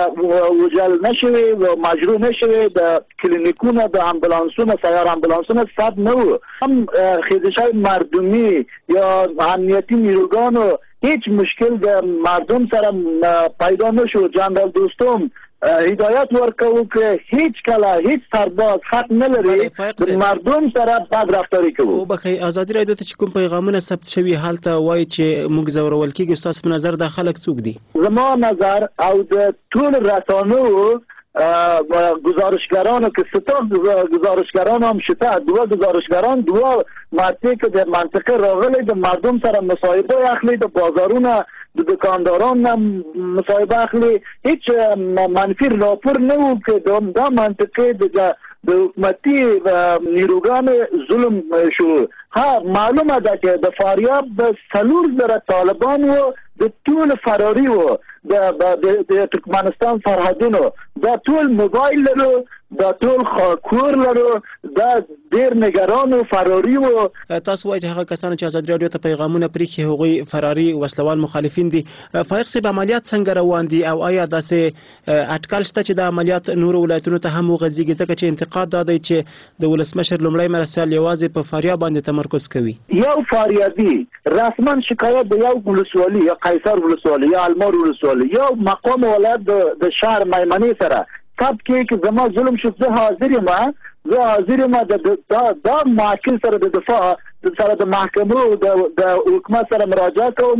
وجل نشوي و مجروح نشوي د کلینیکونو د امبولانسونو سیار امبولانسونو صد نه و هم خیزش‌های مردمی یا امنیتی نیروگانو هیچ مشکل د مردم سره پیدا نشو. جنرال دوستم هدایت ورکوي که هیچ کله هیچ سرباز حق نلري د مردم سره بد رفتاری کوي. او بخي ازادي رادیو ته کوم پیغامونه ثبت شوی حالته وای چې موږ زورول کیږي تاسو په نظر د خلک څوک دي؟ زما نظر او د ټول رسانو گزارشگران که ستا گزارشگران هم شده دو گزارشگران دو مرتی که در منطقه راغلی در مردم سره مصاحبه اخلی در بازارون د دکانداران مصاحبه اخلی هیچ منفی راپور نو که دا منطقه د حکومتی نیروگان ظلم شو. ها معلومه ده که د فاریاب د سلور زره طالبان و د ټول فراری و د ترکمنستان سرحدونو دا ټول موبایل لرو دا ټول خاکور لرو دا ډیر نگران و فراری و. تاسو وایي هغه کسان چې ازادي رادیو ته پیغامونه پریخي هغوی فراری وسلوال مخالفین دي. فایق صاحب عملیات څنګه روان دي او آیا داسې اټکل شته چې د عملیات نور ولایتونو ته هم وغځيږي ځکه چې انتقاد دا دی چې د ولسمشر لومړی مرستیال یوازې په فاریاب باندې تمرکز کوي؟ یو فاریابي رسما شکایت د یو ولسوالي یا قیصر ولسوالي یا المار ولسوالي یا مقام ولایت د شهر میمنه سره ثبت کې چې زما ظلم شو زه حاضر یم زه حاضر یم د دا معقل سره د دفاع سره د محکمه او د حکومت سره مراجعه کوم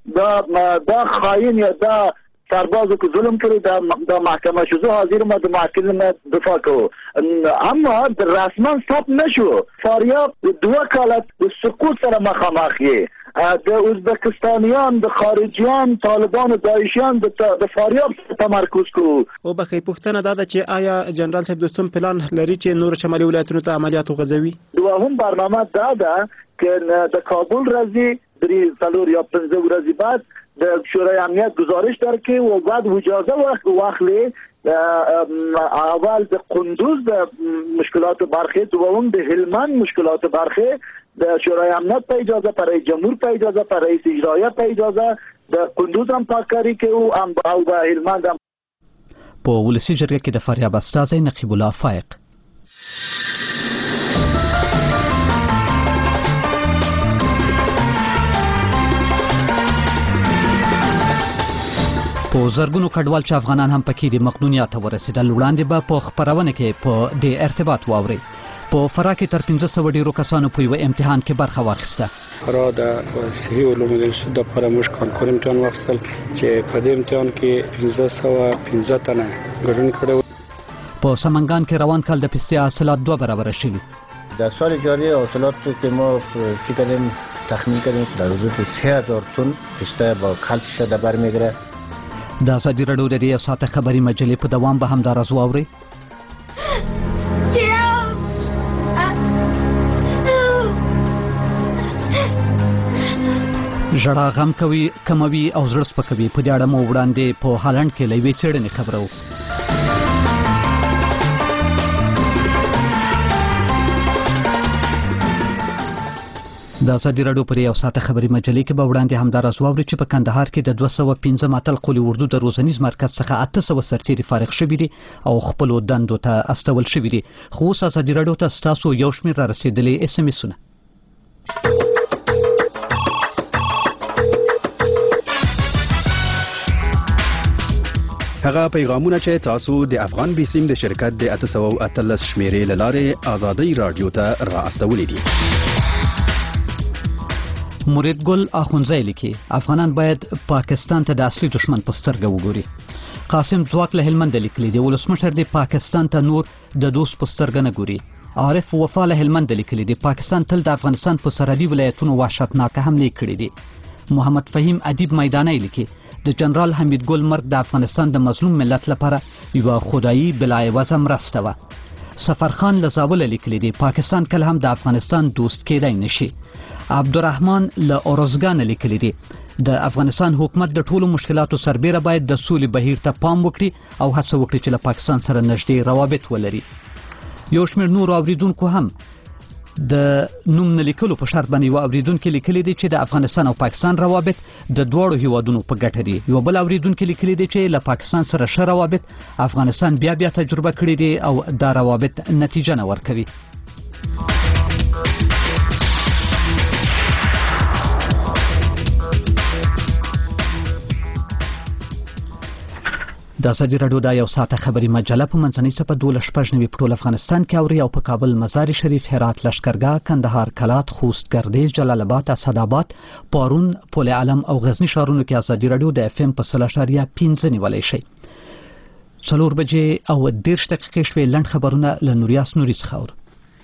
دا دا خاين یا دا سربازو که ظلم کړی د محکمه شو زه حاضر یم د معقل نه دفاع کوم. اما د رسما ثبت نشو. فاریاب دوه کاله د سقوط سره مخامخ یې د ازبکستانیان د خارجيان طالبان او داعشیان د فاریاب تمرکز کوي. او بخې پښتنه دا ده چې آیا جنرال صاحب دوستم پلان لري چې نور شمالي ولایتونو ته عملیات وغځوي؟ دوهم برنامه دا ده که د کابل راځي درې څلور یا پنځه ورځې بعد د شورای امنیت گزارش درکړي او بعد اجازه واخلي اول د قندوز د مشکلات برخه دوم د هلمند مشکلات برخه د شورای امنیت په اجازه برای جمهور په اجازه برای رئیس اجرایی په اجازه د قندوز هم پاکاری کې او ام او د هلمند هم. په ولسی جرګه کې د فاریاب استاذ نقیب الله فائق په زرګونو کډوال چې افغانان هم پکې د مقدونیات ورسېدل وړاندې به په خبرونه کې په دې ارتباط واوري. په فرا کې تر پنځه سوه ډیرو کسانو په یو امتحان کې برخه واخیسته. فرا د صحي علومو د انسټیټیوټ لپاره موږ کانکور امتحان واخیستل چې په دې امتحان کې پنځه سوه پنځه تنه ګډون کړي. په سمنګان کې روان کال د پستې حاصلات دوه برابره شوي. در سال جاری حاصلات که ما فکر کردیم تخمین کردیم در حدود سه هزار تن پسته با کلچ شده برمیگره. د ازادي راډیو د دې ساعته خبري مجلې په دوام به هم دا راز واوري. ژړا غم کوي کموي او زړه سپکوي. په دې اړه مو وړاندې په هالند کې له یوې څېړنې خبرو. د ازادي راډیو پر یو ساعته خبري مجلې کې به وړاندې همدا راز واوري چې په کندهار کې د دوه سوه پنځه اتل قولي اردو د روزنیز مرکز څخه اته سوه سرتیري فارغ شوي دي او خپلو دندو ته استول شوي دي. خو اوس ازادي راډیو ته ستاسو یو شمېر را رسېدلي اس ام اسونه. هغه پیغامونه چې تاسو د افغان بیسیم د شرکت د اته سوه اتلس شمیرې له لارې ازادي راډیو ته را استولې دي. مرید ګل اخونزی لیکي افغانان باید پاکستان ته د اصلي دشمن په سترګه وګوري. قاسم ځواک له هلمند لیکلي دی ولسمشر د پاکستان ته نور د دوست په سترګه نه ګوري. عارف وفا له هلمند لیکلي دی پاکستان تل د افغانستان په سرحدي ولایتونو وحشتناکه حملې کړې دي. محمد فهیم ادیب میدانی لیکي د جنرال حمید ګل مرګ د افغانستان د مظلوم ملت لپاره یوه خدایي بلایوزه مرسته وه. سفرخان له زابله لیکلي دی پاکستان کله هم د افغانستان دوست کېدای نشي. عبدالرحمن له اورزګان لیکلي دی د افغانستان حکومت د ټولو مشکلاتو سربیره باید د سولې بهیر ته پام وکړي او هڅه وکړي چې له پاکستان سره نږدې روابط ولري. یو شمېر نورو اوریدونکو هم د نوم نه لیکلو په شرط باندې یو اوریدونکو لیکلي دي چې د افغانستان او پاکستان روابط د دواړو هیوادونو په ګټه دي. یو بل اوریدونکو لیکلي دي چې له پاکستان سره ښه روابط افغانستان بیا بیا تجربه کړي دي او دا روابط نتیجه نه ورکوي. د ازادي راډیو د یو ساعته خبري مجله په منځنۍ صفحه دولس شپږ نوي په ټول افغانستان کې اوري او په کابل، مزار شریف، هرات، لشکرګاه، کندهار، کلات، خوست، ګردیز، جلال آباد، اسداباد، پارون، پل علم او غزنی ښارونو کې ازادي راډیو د اف ام په سل اشاریه پنځه نیولی شي. څلور بجې او دېرش دقیقې شوې. لنډ خبرونه له نوریاس نوري څخه اورو.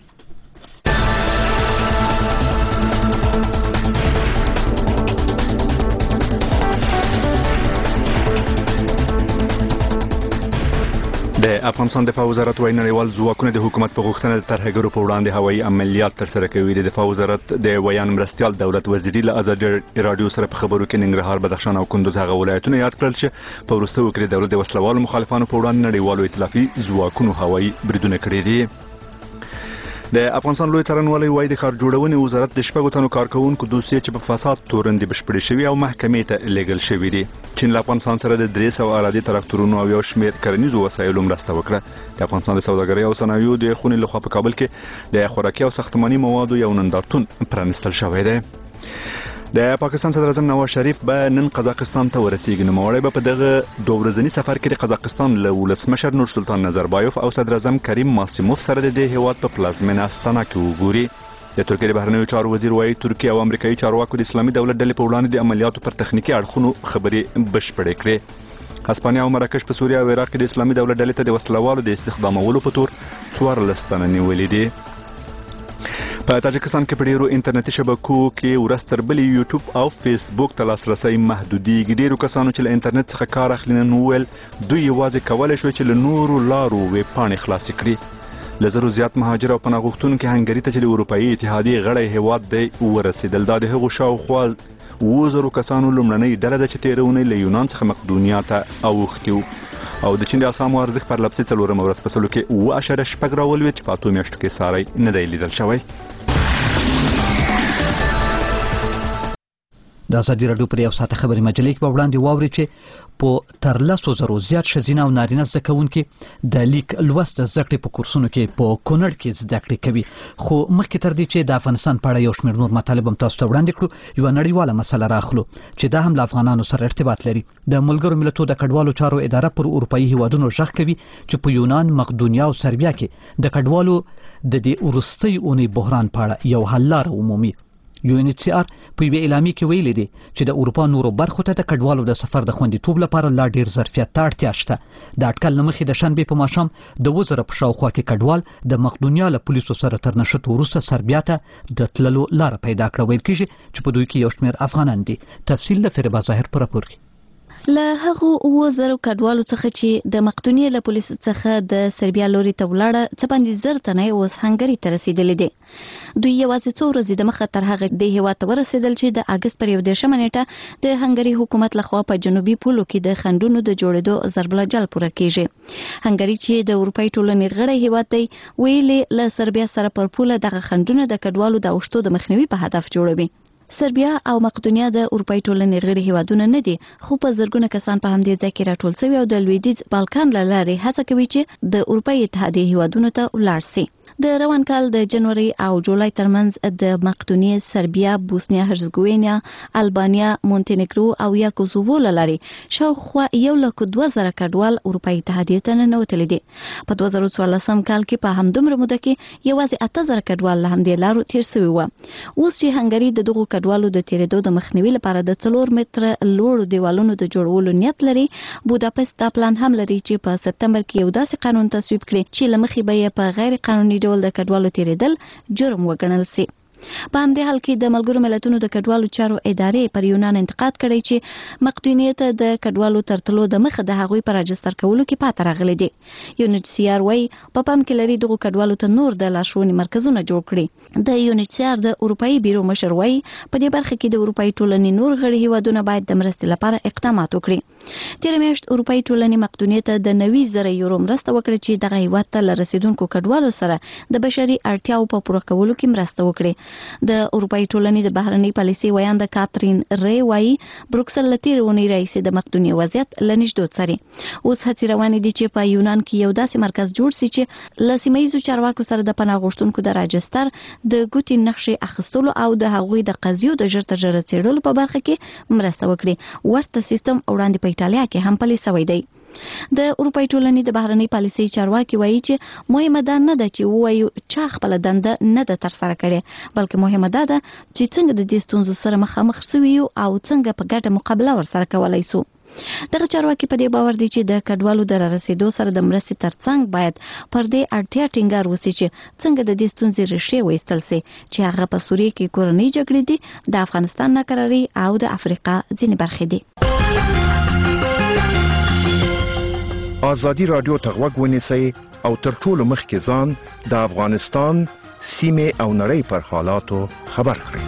د افغانستان دفاع وزارت وايي نړیوال ځواکونه د حکومت په غوښتنه د ترهګرو په وړاندې هوایي عملیات ترسره کوي. د دفاع وزارت د ویان مرستیال دولت وزیري له ازادي راډیو سره په خبرو کې ننګرهار، بدخشان او کندوز هغه ولایتونه یاد کړل چې په وروستیو کې د دولت د وسلوالو مخالفانو په وړاندې نړیوالو ائتلافي ځواکونو هوایي بریدونه کړي دي. د افغانستان لوی څارنوالۍ وايي د ښار جوړونې وزارت د شپږو تنو کارکوونکو دوسیې چې په فساد تورنې بشپړې شوي او محکمې ته لیږل شوي دي. چین له افغانستان سره د درې سوه ارادي تراکتورونو او یو شمېر کرنیزو وسایلو مرسته وکړه. د افغانستان د سوداګرۍ او صنایعو د خونې لخوا په کابل کې د خوراکي او ساختماني موادو یو نندارتون پرانستل شوی دی. د پاکستان صدر اعظم نواز شریف به نن قزاقستان ته ورسیږي. نوموړی به په دغه دوه ورځني سفر کې د قزاقستان له ولسمشر نورسلطان نظربایف او صدر اعظم کریم ماسیموف سره د دې هیواد په پلازمینه استانا کې وګوري. د ترکیې د بهرنیو چارو وزیر وايي ترکیه او امریکایي چارواکو د اسلامي دولت ډلې په وړاندې د عملیاتو پر تخنیکي اړخونو خبرې بشپړې کړې. هسپانیا او مراکش په سوریه او عراق کې د اسلامي دولت ډلې ته د وسلوالو د استخدامولو په تور څوارلس تنه نیولي دي. په تاجکستان کې په ډیرو انټرنیټي شبکو کې ورځ تر بلې یوټیوب او فیسبوک ته لاسرسی محدودیږي. ډیرو کسانو چې له انټرنیټ څخه کار اخلي نن وویل دوی یوازې کولی شوی چې له نورو لارو ویب پاڼې خلاصې کړي. له زرو زیات مهاجر او پناه غوښتونکي هنګري ته چې د اروپایي اتحادیې غړی هیواد دی ورسېدل. دا د هغو شاوخوا اووه زرو کسانو لومړنۍ ډله ده چې تېره اونۍ له یونان څخه مقدونیا ته اوښتي وو. او د چین د اسامو ارزښت پر لپسې څلورمه ورځ په سلو کې اووه اعشاریه شپږ راولوېد چې په اتو میاشتو کې ساری نه دی لیدل شوی. د ازادي راډیو پر یو ساعته خبري مجلې کې په وړاندې واوري چې په تر لسو زرو زیات ښځینه او نارینه زده کوونکي د لیک لوست زده کړې په کورسونو کې په کونړ کې زده کړې کوي. خو مخکې تر دې چې د افغانستان په اړه یو شمېر نور مطالب هم تاسو ته وړاندې کړو، یوه نړیواله مسله راخلو چې دا هم له افغانانو سره ارتباط لري. د ملګرو ملتونو د کډوالو چارو اداره پر اروپایي هیوادونو غږ کوي چې په یونان، مقدونیا او سربیا کې د کډوالو د دې وروستۍ اونۍ بحران په اړه یو حل لاره ومومي. یو ان ایچ سی آر په یوې اعلامیه کې ویلي دي چې د اروپا نورو برخو ته د کډوالو د سفر د خوندیتوب لپاره لا ډیر ظرفیت ته اړتیا شته. د اټکل له مخې د شنبې په ماښام د اووه زره په شاوخوا کې کډوال د مقدونیا له پولیسو سره تر نښتو وروسته سربیا ته د تللو لاره پیدا کړه. ویل کېږي چې په دوی کې یو شمېر افغانان دي. تفصیل له فریبا ظاهر په راپور کې. له هغو اووه زرو کډوالو څخه چې د مقدونیې له پولیسو څخه د سربیا لوري ته ولاړه څه باندې زر تنه اوس هنګري ته رسیدلي دي. دوی یوازې څو ورځې د مخه تر هغه د هیواد ته ورسېدل چې د اګست پر یو دېرشمه نیټه د هنګري حکومت لخوا په جنوبي پولو کې د خنډونو د جوړېدو ضربالجل پوره کیږي. هنګري چې د اروپایي ټولنې غړی هیواد دی ویلې له سربیا سره پر پوله دغه خنډونه د کډوالو د اوښتو د مخنیوي په هدف جوړوي. سربیا او مقدونیا د اروپایي ټولنې غړي هیوادونه نه دي، خو په زرګونه کسان په همدې ځای کې راټول شوي او د لویدیځ بالکان له لارې هڅه کوي چې د اروپایي اتحادیې هیوادونو ته ولاړ شي. د روان کال د جنوري او جولای ترمنځ د مقدونیې، سربیا، بوسنیا هرزګوینیا، البانیا، مونټینګرو او یا کوسوو له لارې شاوخوا یو لک دوه زره کډوال اروپایي اتحادیې ته ننوتلي دي. په دوه زره څوارلسم کال کې په همدومره موده کې یوازې اته زره کډوال له همدې لارو تیر شوي وو. اوس چې هنګري د دغو کډوالو د تیرېدو د مخنیوي لپاره د څلور متره لوړو دیوالونو د جوړولو نیت لري، بوداپست دا پلان هم لري چې په سپتمبر کې یو داسې قانون تصویب کړي چې له مخې به یې په غیر قانوني ډول د کډوالو تیرېدل جرم وګڼل شي. په همدې حال کې د ملګرو ملتونو د کډوالو چارو ادارې پر یونان انتقاد کړی چې مقدونیت د کډوالو ترتلو د مخه د هغوی پر راجستر کولو کې پاتې راغلي دي. یو ان ایچ سی آر وايي په پام کې لري دغه کډوالو ته نور د لارښوونې مرکزونه جوړ کړي. د یو ان ایچ سی آر د اروپאי بیرو مشر وايي په دې برخه کې د اروپאי ټولنې نور غړي هیوادونه باید د مرستې لپاره اقدامات وکړي. تیر میاشت اروپאי ټولنې مقدونیت د نوي زره یورو مرسته وکړه چې دغه هیواد ته لرسیدونکو کډوالو سره د بشري اړتیاو په پوره کولو کې مرسته وکړي. د اروپאי ټولنې د بهرنۍ پالیسي ویاند کاترین ری وايي بروکسل لتیر ونی رئیس د مقدونیې وضعیت لنجدو څاري. اوس هڅې روانې دي چې په یونان کې یو داسې مرکز جوړ شي چې له سیمه‌ییزو چارواکو سره د پناه غوښتونکو د راجستر د ګوتې نقشې اخیستلو او د هغوی د قضیو د ژر تر ژره څېړلو په برخه کې مرسته وکړي. ورته سیستم وړاندې په ایټالیا کې هم پلی شوی دی. د اروپאי ټولنې د بهرنۍ پالیسي چارواکي وایي چې مهمه ده نه ده چې ووایو چا خپل دنده نه ده ترسره کړې، بلکې مهمه ده چې څنګه د دې ستونزو سره مخامخ شوي یو او څنګه په ګډه مقابله ورسره کولی سو. دغه چارواکي په دې باور دي چې د کډوالو د رارسېدو سره د مرستې ترڅنګ باید پر دې اړتیا ټینګار وشي چې څنګه د دې ستونزې ریښې وایستل سي چې هغه په سوریه کې کورنۍ جګړې دي، د افغانستان ناکراري او د افریقا ځینې برخې دي. آزادی رادیو ته غوږ ونیسئ او تر ټولو مخکې ځان د افغانستان سیمې او نړۍ پر حالاتو خبر کړئ.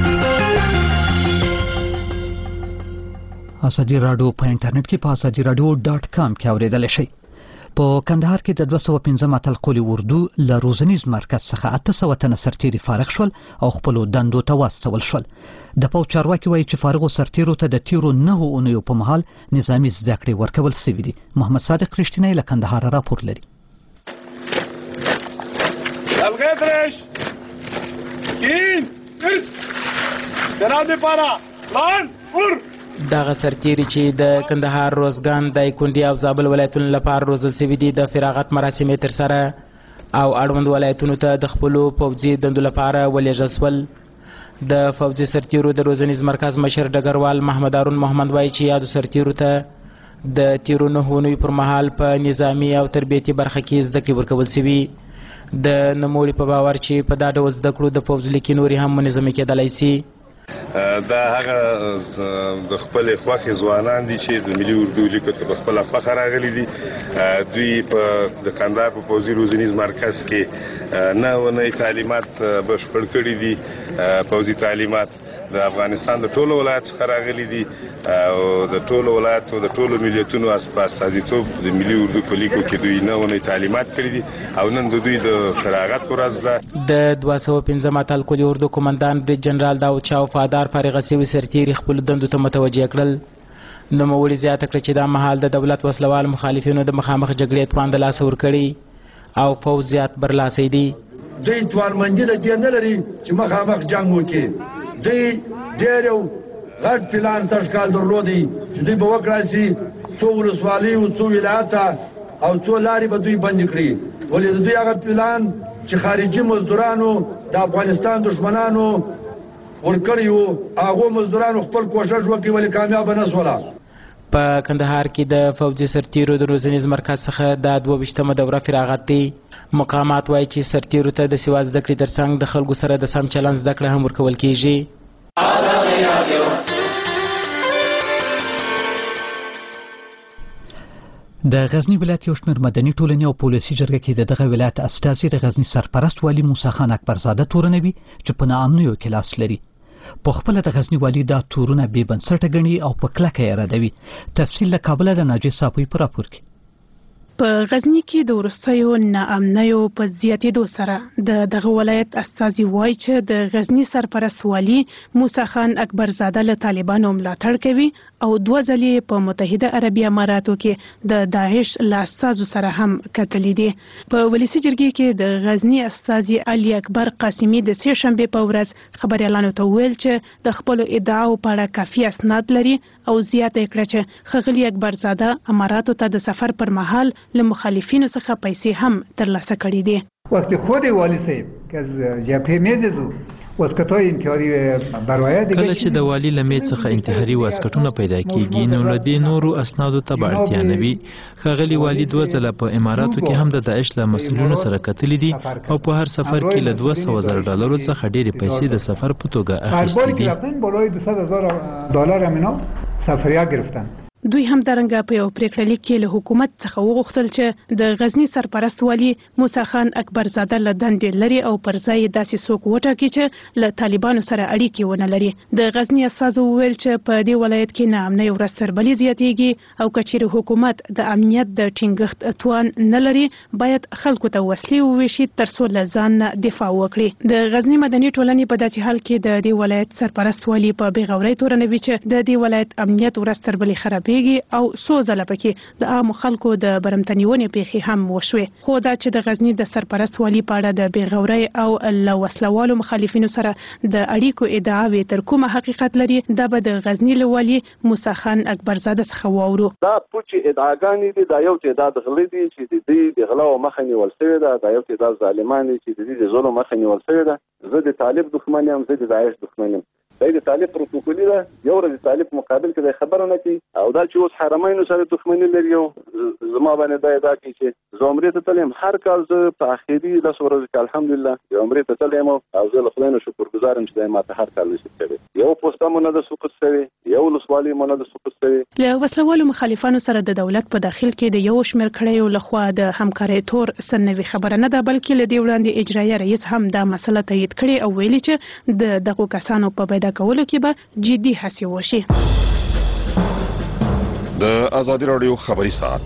آزادی رادیو په انټرنیټ کې په آزادی رادیو ډاټ کام کې اوریدل شي. په کندهار کې د دوه سوه پنځم اتل قولي اردو له روزنیز مرکز څخه اته سوه تنه سرتیري فارغ شول او خپل دندو ته واستول شول. د پوځ چارواکي وایي چې فارغو سرتیرو ته د تیرو نهو اونیو په مهال نظامی زده کړې ورکول شوي دي. محمد صادق رښتینی له کندهار راپور لري. الغدرش کین اس جناب پارا پلان ور دغه سرتیري چې د کندهار، روزګان، دایکنډي او زابل ولایتونو لپاره روزل شوي دي د فراغت مراسم تر سره او اړوند ولایتونو ته د خپلو پوځي دندو لپاره ولېږل شول. د فوجي سرتیرو د روزنیز مرکز مشر ډګروال محمد هارون محمد وایي چې یادو سرتیرو ته د تیرو نهو اونیو پر مهال په نظامي او تربیتي برخه کې زده کړې ورکول شوي. د نوموړي په باور چې په دا ډول زده کړو د پوځ لیکې نورې هم منظمې کېدلی شي. دا هغه د خپل خوښې ځوانان دي چې د ملي اردو لیکو ته په خپل خوښه راغلي دي. دوی په د کندهار په پوځي روزنیز مرکز کې نه ونی تعلیمات بشپړ کړي دي. پوځي تعلیمات د افغانستان د ټولو ولایت څخه راغلي دي او د ټولو ولایتو د ټولو ملیتونو استازیتوب د ملي اردو په لیکو کې دوی نه ونی تعلیمات کړي دي او نن د دوی د فراغت ورځ ده. د دوه سوه پنځم اتل قولي اردو قومندان بریج جنرال داود شاه وفادار فارغه شوي سرتیري خپلو دندو ته متوجه کړل. نوموړي زیاته کړه چې دا مهال د دولت وسلوال مخالفینو د مخامخ جګړې توان د لاسه ورکړي او فوج زیات برلاسی دي. دوی توانمندي د دې نه لري چې مخامخ جنګ وکړي. دوی ډېر یو غټ پلان تشکال درلودی چې دوی به وکړای شي څو ولسوالۍ او څو ولایات او څو لارې به دوی بند کړي. ولې د دوی هغه پلان چې خارجي مزدورانو د افغانستان دشمنانو ورکړي وو هغه مزدورانو خپل کوشش وکړي ولې کامیاب نه شول. په کندهار کې د فوجي سرتیرو د روزنیز مرکز څخه د دوه ویشتمه دوره فراغت دی. مقامات وایي چې سرتیرو ته د سواد زده کړې ترڅنګ د خلکو سره د سم چلند زده کړه هم ورکول کیږي. د غزنی ولایت یو شمېر مدني ټولنې او پولیسي جرګه کې د دغه ولایت استازي د غزنی سرپرست والي موسی خان اکبرزاده تورنوي چې په ناامنیو کې لاس لري. په خپل د غزنی والي دا تورونه بې بنسټه ګڼي او په کلکه یې ردوي. تفصیل له کابل د ناجي صافوي په راپور کې. په غزنی کې د وروستیو ناامنیو په زیاتېدو سره د دغه ولایت استازي وایي چې د غزنی سرپرست والي موسی خان اکبرزاده له طالبانو ملاتړ کوي او دوه ځلې په متحده عربي اماراتو کې د داعش له استازو سره هم کتلي دي. په ولسی جرګې کې د غزنی استازي علي اکبر قاسمي د سې شنبې په ورځ خبريالانو ته ویل چې د خپل ادعاو په اړه کافي اسناد لري او زیاته کړه چې ښاغلي اکبرزاده اماراتو ته د سفر پر مهال له مخالفینو څخه پیسې هم ترلاسه کړې دي. وقتی خود والی صاحب که از جبهه میدیدو کله چې د والي لمې څخه انتحاري واسکټونه پیدا کیږي نو له دې نورو اسنادو ته به اړتیا نه وي. ښاغلي والي دوه ځله په اماراتو کې هم د داعش له مسؤلینو سره کتلي دي او په هر سفر کې له دوه سوه زره ډالرو څخه ډېرې پیسې د سفر په توګه اخیستې دي. دوی هم درنګه په یو پریکړه لیک کې له حکومت څخه وغوښتل چې د غزنی سرپرست والي موسی خان اکبرزاده له دندې لري او پر ځای داسې څوک وټاکي چې له طالبانو سره اړیکې ونه لري. د غزنی استازو وویل چې په دې ولایت کې ناامنۍ ورځ تر بلې زیاتېږي او که چیرې حکومت د امنیت د ټینګښت توان نه لري باید خلکو ته وسلې وویشي تر څو له ځان نه دفاع وکړي. د غزنی مدني ټولنې په داسې حال کې د دې ولایت سرپرست والي په بېغورۍ تورنوي چې د دې ولایت امنیت ورځ تر بلې خرابېږي او څو ځله پکې د عامو خلکو د برمتنیونې پیښې هم وشوې. خو دا چې د غزنی د سرپرست والي په اړه د بېغورۍ او له وسلوالو مخالفینو سره د اړیکو ادعاوې تر کومه حقیقت لري دا به د غزنی له والي موسی خان اکبرزاده څخه واورو. دا پوچې ادعاګانې دي، دا یو تعداد غلي دي چې د دې د غلا او مخه نیول شوې ده، دا یو تعداد ظالمان دي چې د دې د ظلم مخه نیول شوې ده. زه د طالب دښمن یم، زه د داعش دښمن یم. دا د طالب پروتوکولي ده، یو ورځ د طالب مقابل کې د خبرو نه کوي او دا چې اوس حرمینو سره دښمني لري او زما باندې دا دا کوي چې زه عمرې ته تلم. هر کال زه په اخري لس ورځو کې الحمدلله د عمرې ته تلم او زه له خدای نه شکرګزار یم چې دا ماته هر کال نصیب کوي. یو پوسټه مو نه د سقوط شوی، یو ولسوالي مو نه د سقوط شوی. له وسلوالو مخالفانو سره د دولت په داخل کې د یو شمېر کړیو لخوا د همکارۍ تور سنوي خبره نه ده، بلکې له دې وړاندې اجرایي رئیس هم دا مسله تایید کړې او ویلي چې د دغو کسانو په پیدا کولو کې به جدي هڅې وشي. د آزادي راډیو خبري ساعت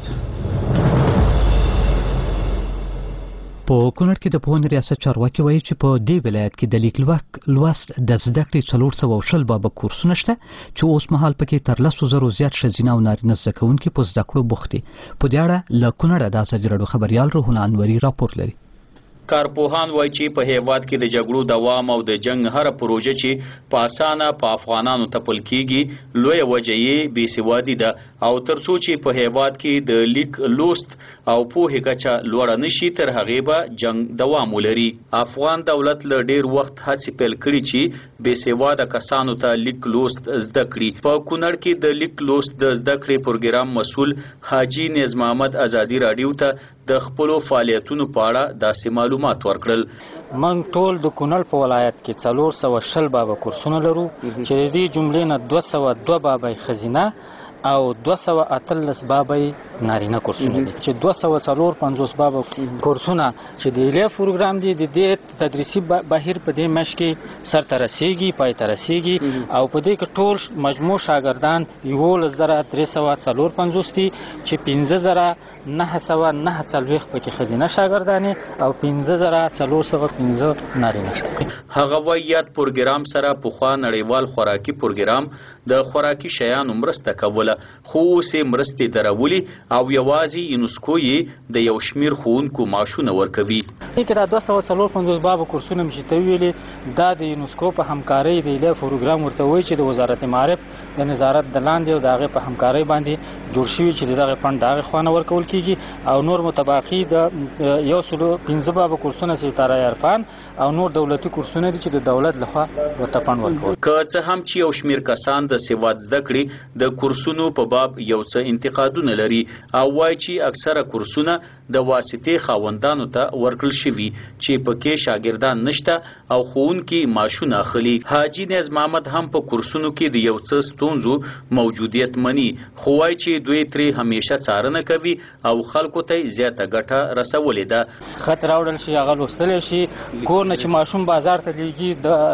په کونړ کې د پوهنې ریاست چارواکي وایي چې په دې ولایت کې د لیک لوست د زده کړې څلور سوه او شل بابه کورسونه شته چې اوس مهال پکې تر لسو زرو زیات ښځینه او نارینه زده کوونکي په زده کړو بوخت دي. په دې اړه له کونړه د آزادي راډیو خبریال روحانه انوري راپور لري. کارپوهان وایي چې په هیواد کې د جګړو دوام او د جنگ هر پروژه چې په اسانه په افغانانو تپل کیږي لوی وجه یې بې سوادي ده او ترڅو چې په هیواد کې د لیک لوست او پوهې کچه لوړه نشي تر هغې به جنگ دوام ولري. افغان دولت له ډیر وخت هڅې پیل کړي چې بې سواده کسانو ته لیک لوست زده کړي. په کونړ کې د لیک لوست د زده کړې پروګرام مسؤل حاجی نظم محمد آزادي راډیو ته د خپلو فعالیتونو په اړه داسې معلومات ورکړل. من ټول د کونړ په ولایت کې څلور سوه شل بابه کورسونه لرو چې د دې جملې نه دوه سوه دوه بابه ښځینه او دوه سوه اتلس بابه نارینه کورسونه دي چې دوه سوه څلور پنځوس بابه کورسونه چې د ایلیف پروګرام دی د دې تدریسي بهیر په دې میاشت کې سرته رسیږي پای ته رسیږي او په دې کې ټول مجموع شاګردان یولس زره درې سوه څلور پنځوس دي چې پنځه زره نهه سوه نهه څلوېښت پکې ښځینه شاګردانې او پنځه زره څلور سوه پنځه نارینه شاګردان. هغه وایي یاد پروګرام سره پخوا نړیوال خوراکي پروګرام د خوراکي شیانو مرسته کوله خو اوس یې مرستې درولي او یوازې یونسکو یې د یو شمېر ښوونکو معاشونه ورکوي. دې کې دا دوه سوه څلور پنځوس بابه کورسونه مې چې ته ویلې دا د یونسکو په همکارۍ د ایلیف پروګرام ورته وایي چې د وزارت معارف د نظارت د لاندې او د هغې په همکارۍ باندې جوړ شوي چې د دغې فنډ د هغې خوا نه ورکول کېږي او نور متباقي د یو سلو پنځه بابه کورسونه ستاره عرفان او نور دولتي کورسونه دي چې د دولت لخوا ورته فنډ ورکول. که څه هم چې یو شمېر کسان د سواد زده کړې د کورسونو په باب یو څه انتقادونه لري او وایي چې اکثره کورسونه د واسطې خاوندانو ته ورکړل شوي چې پکې شاګردان نشته او ښوونکي معاشونه اخلي. حاجي نظم محمد هم په کورسونو کې د یو څه ستونزو موجودیت مني خو وایي چې دوی ترې همیشه څارنه کوي او خلکو ته زیاته ګټه رسولې ده. خط راوړل شي هغه لوستلی شي کور نه چې ماشوم بازار ته لیږي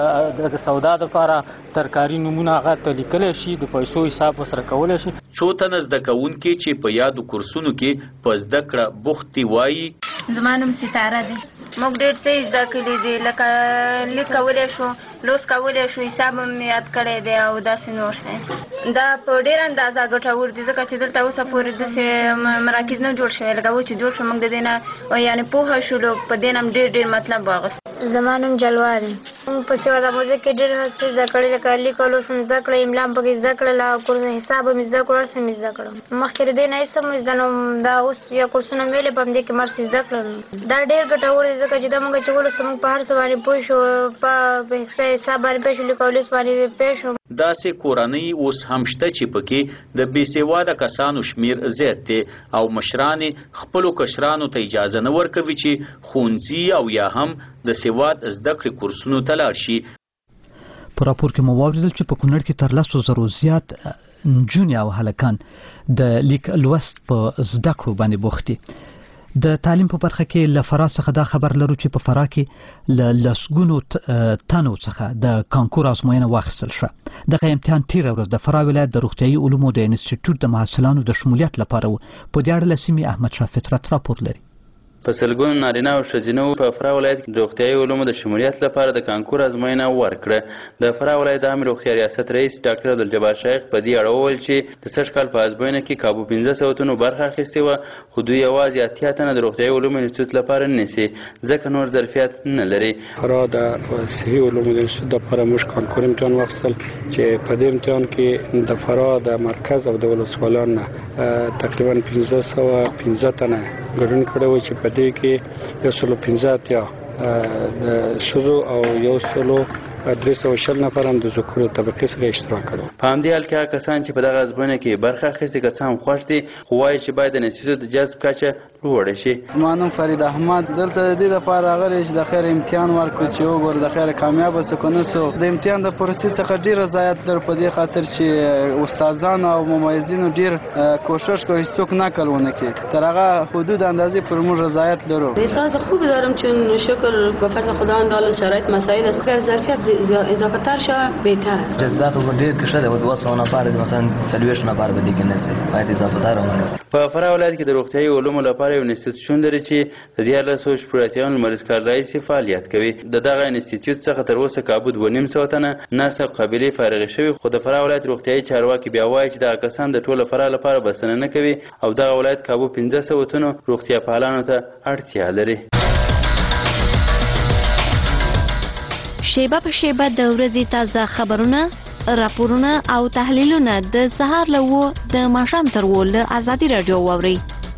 د سودا دپاره ترکاري نومونه هغه ته لیکلی شي د پیسو حساب ورسره کولی شي. څو تنه زده کوونکي چې په یادو کورسونو کې په زده کړه بوخت دي وایي زما نوم ستاره دی. موږ ډېر څه زده کړي دي لکه لیک کولی شو لوست کولی شو حساب هم یاد کړی دی او داسې نور شی. دا په ډېر اندازه ګټور دي ځکه چې دلته اوسه پورې داسې مراکز نه جوړ شوی لکه اوس چې جوړ شو موږ د دې نه یعنې پوهه شولو په دې نه هم ډېر ډېر مطلب واخیست. زما نوم جلوا دی. موږ په سواد موزیک کې ډېر څه زده کړي لکه لیک او لوست مې زده کړی املا هم پکې زده کړله او حساب مې زده کړل لوړ سم زده کړم. مخکې د دې نه هېڅ هم زده نه وم. دا اوس یا کورسونه مې ویلې په همدې کې مرسې زده کړل. دا ډېر ګټور دي ځکه چې دا موږ چې ولوستو موږ په هر څه باندې پوه شو، په حساب باندې پوه شو، لیکلوس باندې پوه شو. داسې کورنۍ اوس هم شته چې پکې د بې سواده کسانو شمیر زیات دی او مشران خپلو کشرانو ته اجازه نه ورکوي چې ښوونځي او یا هم د سواد زده کړې کورسونو ته لاړ شي. په راپور کې مو واورېدل چې په کونړ کې تر لسو زرو زیات نجونې او هلکان د لیک لوست په زده کړو باندې بوخت دي. د تعلیم په برخه کې له فراه څخه دا خبر لرو چې په فراه کې له لسګونو تنو څخه د کانکور ازموینه واخیستل شوه. دغه امتحان تېره ورځ د فراه ولایت د روغتیایي علومو د انسټیټیوټ د محصلانو د شمولیت لپاره و. په دې اړه له سیمې احمدشاه فطرت راپور لري. په سلګونو نارینه او ښځینه په فراه ولایت کې د روغتیایي علومو د شمولیت لپاره د کانکور ازموینه ورکړه. د فراه ولایت عام روغتیا ریاست رئیس ډاکټر عبدالجبار شیخ په دې اړه وویل چې د سږ کال په ازموینه کې کابو پنځه سوه تنو برخه اخیستې وه، خو دوی یوازې اتیا تنه د روغتیایي علومو انسټیټیوټ لپاره نیسي ځکه نور ظرفیت نه لري. فراه د صحي علومو د انسټیټیوټ لپاره موږ کانکور امتحان واخیستل چې په دې امتحان کې د فراه د مرکز او د ولسوالانو نه تقریبا پنځه سوه پنځه تنه ګډون کړی و چې په دې کې یو سلو پنځه اتیا د ښځو او یو سلو درې سوه شل نفر هم د ذکورو طبقې سره اشتراک کړی. په همدې حال کې هغه کسان چې په دغه ازموینه کې برخه اخیستې که څه هم خوښ دي، خو وایي چې باید د انسټیټیوټ د جذب کچه لوړه شي. زما نوم فرید احمد، دلته د دې لپاره راغلی چې د خیر امتحان ورکړو چې وګورو د خیر کامیابه سو که نه سو. د امتحان د پروسې څخه ډېر رضایت لرو په دې خاطر چې استادانو او ممیزینو ډېر کوشش کوي هیڅوک نقل ونه کړي. تر هغه حدود اندازې پر موږ رضایت لرو. احساس خوبی دارم چون شکر به فضل خداوند حال شرایط مسائل است. اگر ظرفیت اضافه تر شود بهتر است. جذبات ډېر کشه ده او دوه سوه نفر دي، مثلا څلوېښت نفر به دې کې نشي، باید اضافه تر ونیسي. په فراه ولایت کې د روغتیایي علومو لپاره یو انسټیټیوټ شتون لري چې د دیارلس سوه شپږ اتیا لمریز کال راهیسې فعالیت کوي. د دغه انسټیټیوټ څخه تر اوسه کابو دوه نیم سوه تنه نرس او قابلې فارغې شوي، خو د فراه ولایت روغتیایي چارواکي بیا وایي چې دغه کسان د ټوله فراه لپاره بسنه نه کوي او دغه ولایت کابو پنځه سوه تنو روغتیا پالانو ته اړتیا لري. شیبه په شیبه د ورځې تازه خبرونه، راپورونه او تحلیلونه د سهار له اوه د ماښام تر اوه له ازادي راډیو واورئ.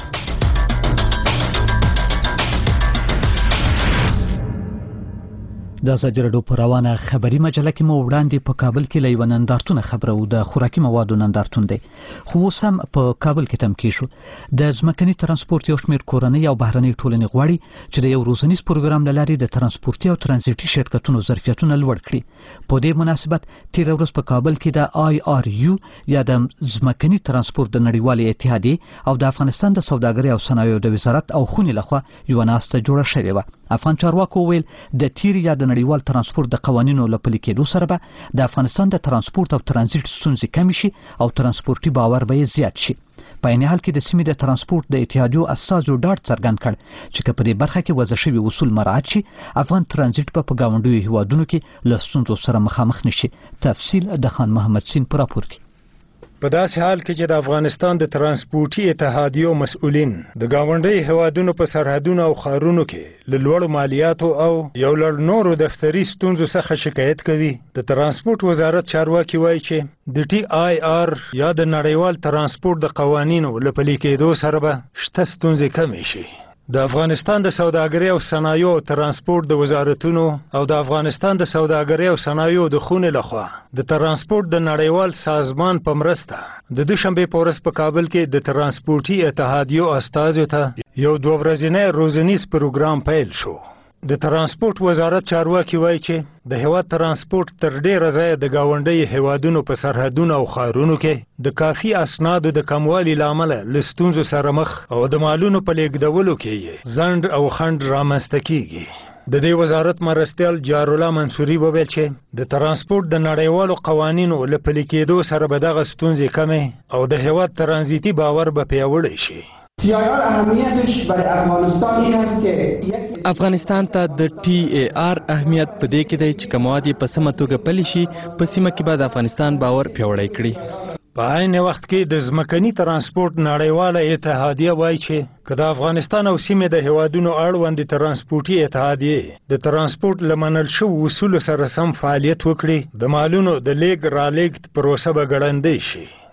د ازادي راډیو په روانه خبري مجله کې مو وړاندې په کابل کې له یوه نندارتونه خبره و. د خوراکي موادو نندارتون دی، خو اوس هم په کابل کې تمکې شو. د ځمکني ترانسپورت یو شمېر کورنۍ او بهرنۍ ټولنې غواړي چې د یو روزنیز پروګرام له لارې د ترانسپورتي او ترانزیټي شرکتونو ظرفیتونه لوړ کړي. په دې مناسبت تېره ورځ په کابل کې د آی آر یو یا د ځمکني ترانسپورت د نړیوالې اتحادیې او د افغانستان د سوداګرۍ او صنایعو د وزارت او خونې لخوا یوه ناسته جوړه شوې وه. افغان چارواکو وویل د تیر یا د نړیوال ترانسپورت د قوانینو له پلي کېدو سره به د افغانستان د ترانسپورت او ترانزیټ ستونزې کمې شي او ترانسپورتي باور به یې زیات شي. په عین حال کې د سیمې د ترانسپورت د اتحادیو استازو ډاډ څرګند کړ چې که په دې برخه کې وضع شوي اصول مراعات شي، افغان ترانزیټ به په ګاونډیو هیوادونو کې له ستونزو سره مخامخ نشي. تفصیل د خان محمد سین په راپور کې. په داسې حال کې چې د افغانستان د ترانسپورتي اتحادیو مسؤلین د ګاونډي هیوادونو په سرحدونو او ښارونو کې له لوړو مالیاتو او یو لړ نورو دفتري ستونزو څخه شکایت کوي، د ترانسپورت وزارت چارواکي وایي چې د ټي آی آر یا د نړیوال ترانسپورت د قوانینو له پلي کېدو سره به شته ستونزې کمې شي. د افغانستان د سوداګرۍ او صنایعو او ترانسپورت د وزارتونو او د افغانستان د سوداګرۍ او صنایعو د خونې لخوا د ترانسپورت د نړیوال سازمان په مرسته د دوشنبې په ورځ په کابل کې د ترانسپورتي اتحادیو استازو ته یو دوه ورځنی روزنیز پروګرام پیل شو. د ترانسپورت وزارت چارواکي وایي چې د هیواد ترانسپورت تر ډیره ځایه د ګاونډي هیوادونو په سرحدونو او ښارونو کې د کافي اسنادو د کموالي له امله له ستونزو سره مخ او د مالونو په لیږدولو کې ځنډ او خنډ رامنځته کیږي. د دې وزارت مرستیال جارالله منصوري وویل چې د ترانسپورت د نړیوالو قوانینو له پلي کېدو سره به دغه ستونزې کمې او د هیواد ترانزیتي باور به پیاوړی شي. افغانستان ته د ټي ای آر اهمیت په دې کې دی چې مواد په سمه توګه پلي شي، په سیمه کې به د افغانستان باور پیاوړی کړي. په عین وخت کې د ځمکني ترانسپورت نړیواله اتحادیه وایي چې که د افغانستان او سیمې د هیوادونو اړوند ترانسپورتي اتحادیې د ترانسپورت له منل شوو اصولو سره سم فعالیت وکړي، د مالونو د لیږد رالېږد پروسه به ګړندۍ شي.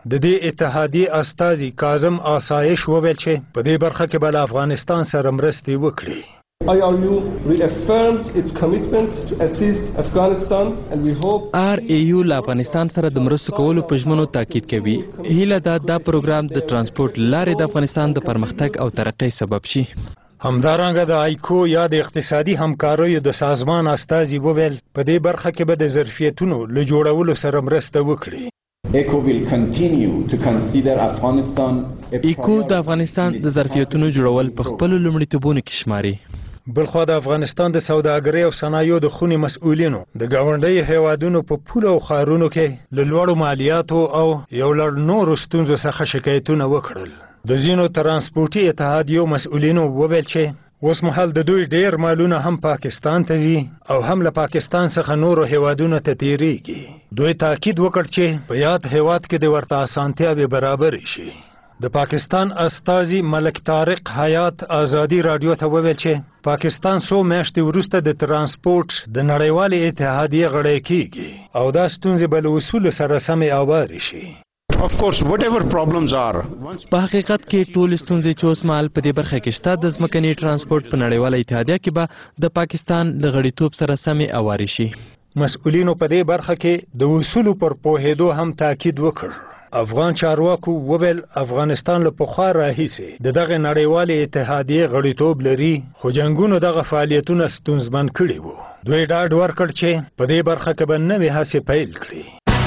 د دې اتحادیې استازي کاظم آسایش وویل چې په دې برخه کې به له افغانستان سره مرستې وکړي. I R U reaffirms its commitment to assist Afghanistan and we hope آر ای یو له افغانستان سره د مرستو کولو په ژمنو تاکید کوي. هیله ده دا پروګرام د ترانسپورت لارې د افغانستان د پرمختګ او ترقۍ سبب شي. همدارنګه د آیکو یا د اقتصادي همکاریو د سازمان استازي وویل په دې برخه کې به د ظرفیتونو له جوړولو سره مرسته وکړي. ECO will continue to consider Afghanistan ایکو د افغانستان د ظرفیتونو جوړول په خپل لومړیتوبونو کې شماري. بلخوا د افغانستان د سوداګرۍ او صنایعو د خونې مسؤلینو د ګاونډیو هیوادونو په پولو او ښارونو کې له لوړو مالیاتو او یو لړ نورو ستونزو څخه شکایتونه وکړل. د ځینو ترانسپورټي اتحادیو مسؤلینو وویل چې اوس مهال د دوی ډیر مالونه هم پاکستان ته ځي او هم له پاکستان څخه نورو هیوادونو ته تیریږي. دوی تاکید وکړ چې په یاد هیواد کې د ورته اسانتیاوې برابرې شي. د پاکستان استازي ملک طارق حیات آزادي رادیو ته وویل چې پاکستان څو میاشتې وروسته د ترانسپورت د نړیوالې اتحادیې غړی کیږي او دا ستونزې به له اصولو سره سمې اوارې شي. Of course, whatever problems are. په حقیقت کې ټول ستونزې چې اوس مهال په دې برخه کې شته د ځمکني ترانسپورت په نړیواله اتحادیه کې به د پاکستان له غړیتوب سره سمې اوارې شي. مسؤلینو په دې برخه کې د اصولو پر پوهېدو هم تاکید وکړ. افغان چارواکو وویل افغانستان له پخوا راهیسې د دغه نړیوالې اتحادیې غړیتوب لري خو جنګونو دغه فعالیتونه ستونزمن کړي وو. دوی ډاډ ورکړ چې په دې برخه کې به نوې هڅې پیل کړي.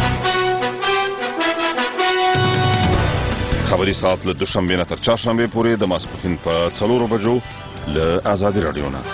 خبري ساعت له دوشنبې نه تر چهارشنبې پورې د ماسپښین په څلورو بجو له آزادي راډیو نه.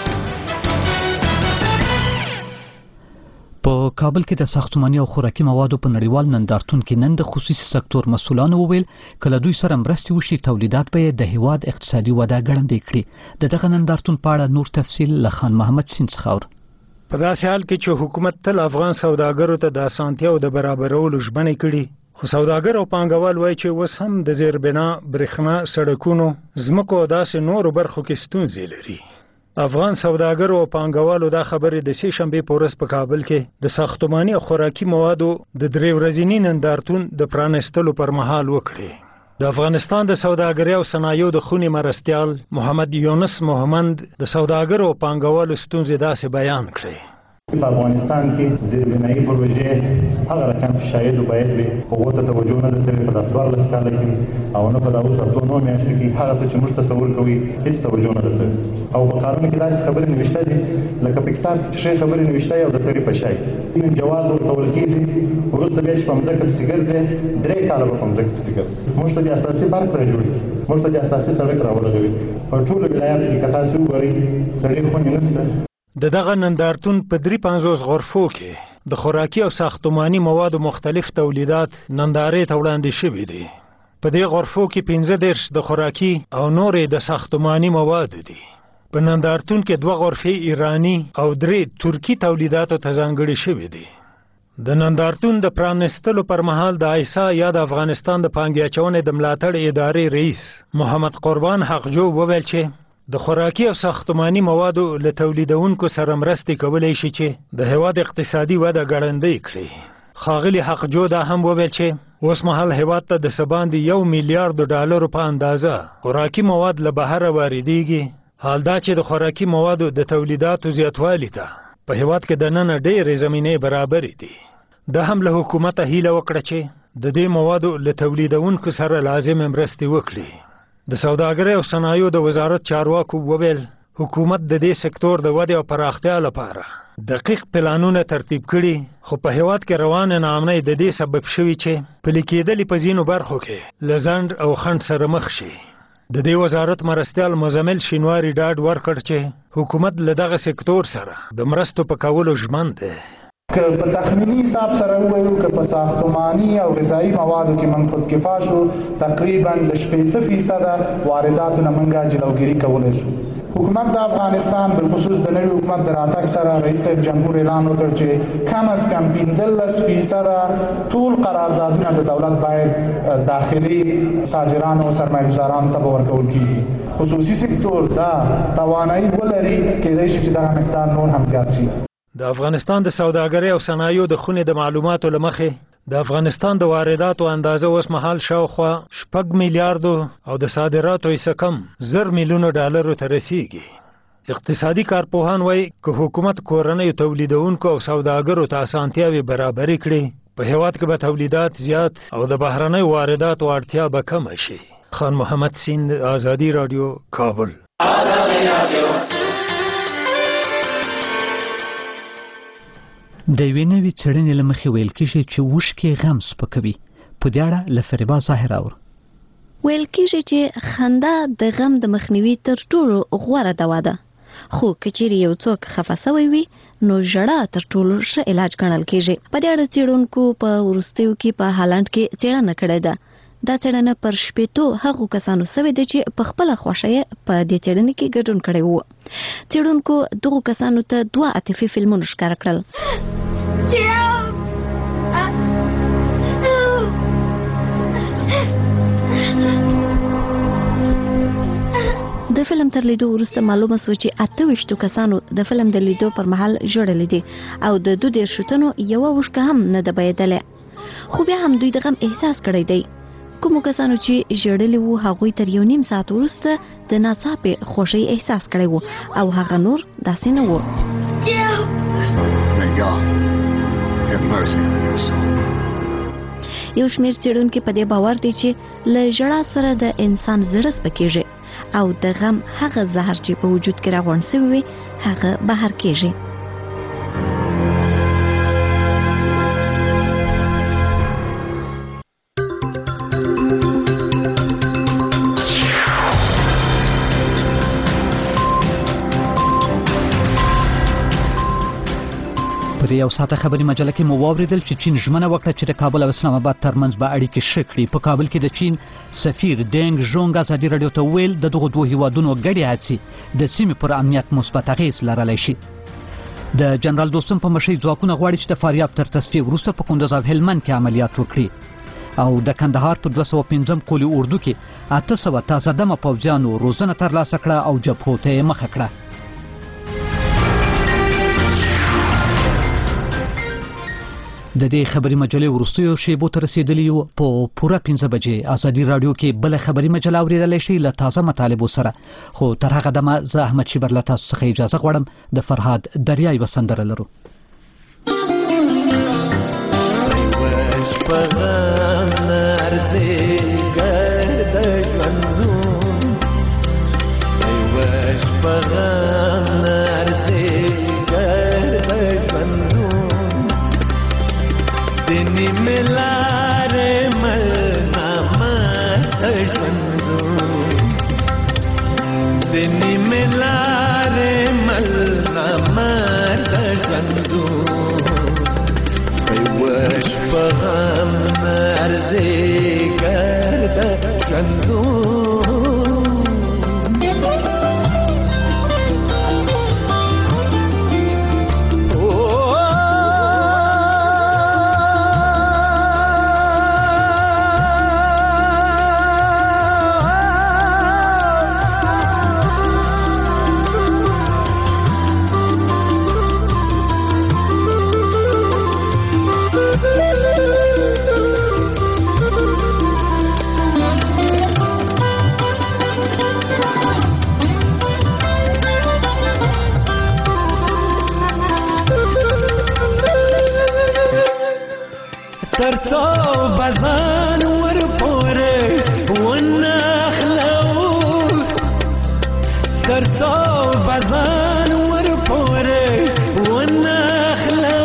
په کابل کې د ساختماني او خوراکي موادو په نړیوال نندارتون کې نن د خصوصي سکتور مسؤلانو وویل کله دوی سره مرستې وشي تولیدات به د هیواد اقتصادي وده ګړندۍ کړي. د دغه نندارتون په اړه نور تفصیل له خان محمد سین څخه اورو. په داسې حال کې چې حکومت تل افغان سوداګرو ته د اسانتیاو د برابرولو ژمنې کړي خو سوداګر او پانګوال وایي چې اوس هم د زیربنا برېښنا سړکونو ځمکو او داسې نورو برخو کې ستونزې لري. افغان سوداګرو او پانګوالو دا خبرې د سې شنبې په ورځ په کابل کې د ساختماني او خوراکي موادو د درې ورځني نندارتون د پرانیستلو پر مهال وکړي. د افغانستان د سوداګرۍ او صنایعو د خونې مرستیال محمد یونس محمد د سوداګرو او پانګوالو ستونزې داسې بیان کړې. په افغانستان کې زیربنایي پروژې هغه رقم چې شاید باید وي هغو ته توجه نه ده شوې په دا څوارلس کاله کې او نه په دا اوس اتو نهو میاشتو کې هغه څه چې موږ تصور کوي هېڅ توجه نه ده شوې او په قانون کې داسې خبرې نوشته دي لکه په کتاب کې چې ښې خبرې نوشته وي او د سړي په شی نن جواز ورکول کېږي وروسته بیا چې په مځکه پسې ګرځې درې کاله به په مځکه پسې ګرځې موږ ته د اساسي پارک راجوړ کړي موږ ته د اساسي سړک راورغوي په ټولو ولایاتو کې که تاسو وګورئ سړې خونې نشته. د دغه نندارتون په درې پنځوس غرفو کې د خوراکي او ساختماني موادو مختلف تولیدات نندارې ته وړاندې شوي دي. په دې غرفو کې پنځه دېرش د خوراکي او نورې د ساختماني موادو دي. په نندارتون کې دوه غرفې ایرانی او درې ترکی تولیداتو ته ځانګړې شوي دي. د نندارتون د پرانیستلو پر مهال د آیسا یا د افغانستان د پانګې اچونې د ملاتړ ادارې رئیس محمد قربان حقجو وویل چې د خوراکي او ساختماني موادو له تولیدونکو سره مرستې کولی شي چې د هیواد اقتصادي وده ګړندۍ کړي. ښاغلي حقجو دا هم وویل چې اوس مهال هیواد ته د څه باندې یو میلیارډ ډالرو په اندازه خوراکي مواد له بهره واردېږي. حال دا چې د خوراکي موادو د تولیداتو زیاتوالي ته په هیواد کې دننه ډېرې زمینې برابرې دي. دا هم له حکومته هیله وکړه چې د دې موادو له تولیدونکو سره لازمې مرستې وکړي. د سوداګرۍ او صنایعو د وزارت چارواکو وویل حکومت د دې سکتور د ودې او پراختیا لپاره دقیق پلانونه ترتیب کړي خو په هیواد کې روانه ناامنۍ د دې سبب شوي چې پلي کېدلې په ځینو برخو کې له ځنډ او خنډ سره مخ شي. د دې وزارت مرستیال مزمل شینواري ډاډ ورکړ چې حکومت له دغه سکتور سره د مرستو په کولو ژمن دی. که په تخمینی حساب سره ووایو که په ساختماني او غذایي موادو کې موږ خودکفا شو تقریبا د شپېته فیصده وارداتو نه موږ جلوګیري کولی شو. حکومت د افغانستان بالخصوص د نوي حکومت د راتګ سره رئیس جمهور اعلان وکړ چې کم از کم پنځلس فیصده ټول قراردادونه د دولت باید داخلي تاجرانو او سرمایه‌گذارانو ته ورکول کیږي. خصوصي سکتور دا توانایي ولري کېدای شي چې دغه مقدار نور هم زیات شي. د افغانستان د سوداګرۍ او صنایعو د خونې د معلوماتو له مخې د افغانستان د وارداتو اندازه اوس مهال شاوخوا شپږ میلیارډو او د صادراتو یې کم زر میلیونو ډالرو ته رسیږي. اقتصادي کارپوهان وایي که حکومت کورنیو تولیدونکو او سوداګرو ته اسانتیاوې برابرې کړي په هیواد کې به تولیدات زیات او د بهرنیو وارداتو اړتیا به کمه شي. خان محمد سیند، آزادي رادیو، کابل. د یوې نوې څېړنې له مخې ویل کېږي چې اوښکې غم سپکوي. په دې اړه له فریبا ظاهر اور ویل کېږي چې خندا د غم د مخنیوي تر ټولو غوره دوا ده، خو که چیرې یو څوک خفه سوی وي نو ژړا تر ټولو ښه علاج ګڼل کېږي. په دې اړه څېړونکو په وروستیو کې په هالند کې څېړنه کړې ده. دا څېړنه پر شپېتو هغو کسانو سوې ده چې په خپله خوښه یې په دې څېړنې کې ګډون کړی و. څېړونکو دغو کسانو ته دوه عاطفي فلمونه ښکاره کړل. د فلم تر لیدو وروسته معلومه شوه چې اته ویشتو کسانو د فلم د لیدو پر مهال ژړلي دي او د دوه دېرشو تنو یوه اوښکه هم نه ده بهېدلې، خو بیا هم دوی د غم احساس کړی دی. کومو کسانو چې ژړلي وو هغوی تر یو نیم ساعت وروسته د ناڅاپي خوښۍ احساس کړی وو او هغه نور داسې نه وو. یو شمېر څېړونکي په دې باور دي چې له ژړا سره د انسان زړه سپکېږي او د غم هغه زهر چې په وجود کې راغونډ سوی وي هغه بهر کېږي. په یو ساعته خبري مجله کې مو واوریدل چې چین ژمنه وکړه چې د کابل او اسلام آباد ترمنځ به اړیکې ښه کړي. په کابل کې د چین سفیر دینګ ژونګ ازادي راډیو ته ویل د دغو دوه هیوادونو ګډې هڅې د سیمې پر امنیت مثبت اغېز لرلی شي. د جنرال دوستم په مشرۍ ځواکونه غواړي چې د فاریاب تر تصفیې وروسته په کندز او هلمند کې عملیات وکړي او د کندهار په دوه سوه پنځم قولي اردو کې اته سوه تازه دمه پوځیانو روزنه ترلاسه کړه او جبهو ته یې مخه کړه. د دې خبري مجلې وروستیو شیبو ته رسیدلی یو. په پوره پنځه بجې ازادي راډیو کې بله خبري مجله اورېدلی شئ له تازه مطالبو سره. خو تر هغه دمه زه احمد شیبر له تاسو څخه اجازه غواړم. د فرهاد دریا یوه سندره لرو. دنی ملار مل نامات ژوندون دنی ملار مل نامات ژوندون ویوش بغم ارزی کرد ژوندون ترتو بزان ورپوره ونخلو ترتو بزان ورپوره ونخلو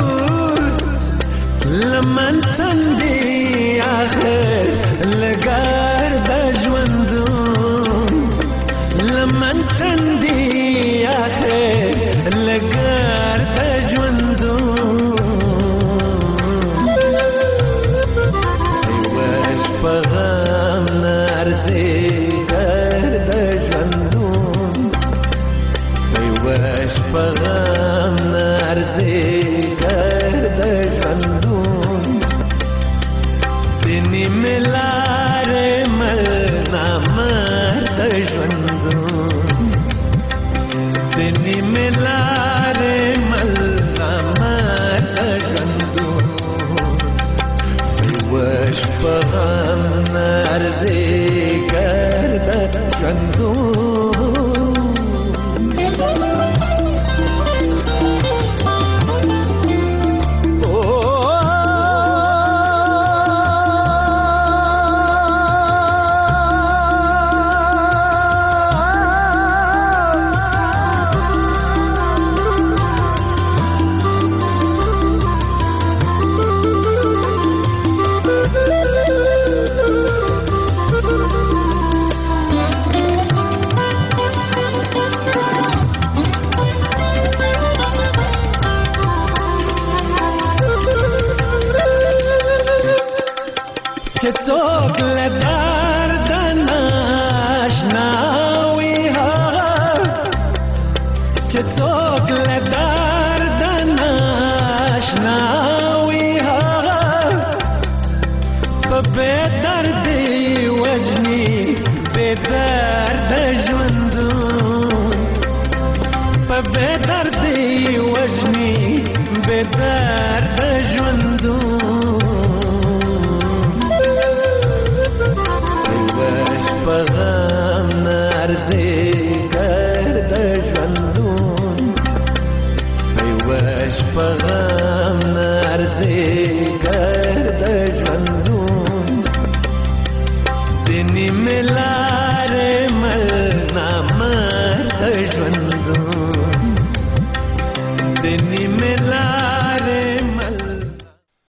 لمن تندي آخر لقار دجوندون لمن تندي آخر لقار دجوندون بغم نرزی کرد ژوندون ویوش بغم نرزی کرد ژوندون دنی چې څوک له درد نه اشنا وي هغه چې څوک له درد نه اشنا وي هغه په بې دردي وژني بې درده ژوندون په بې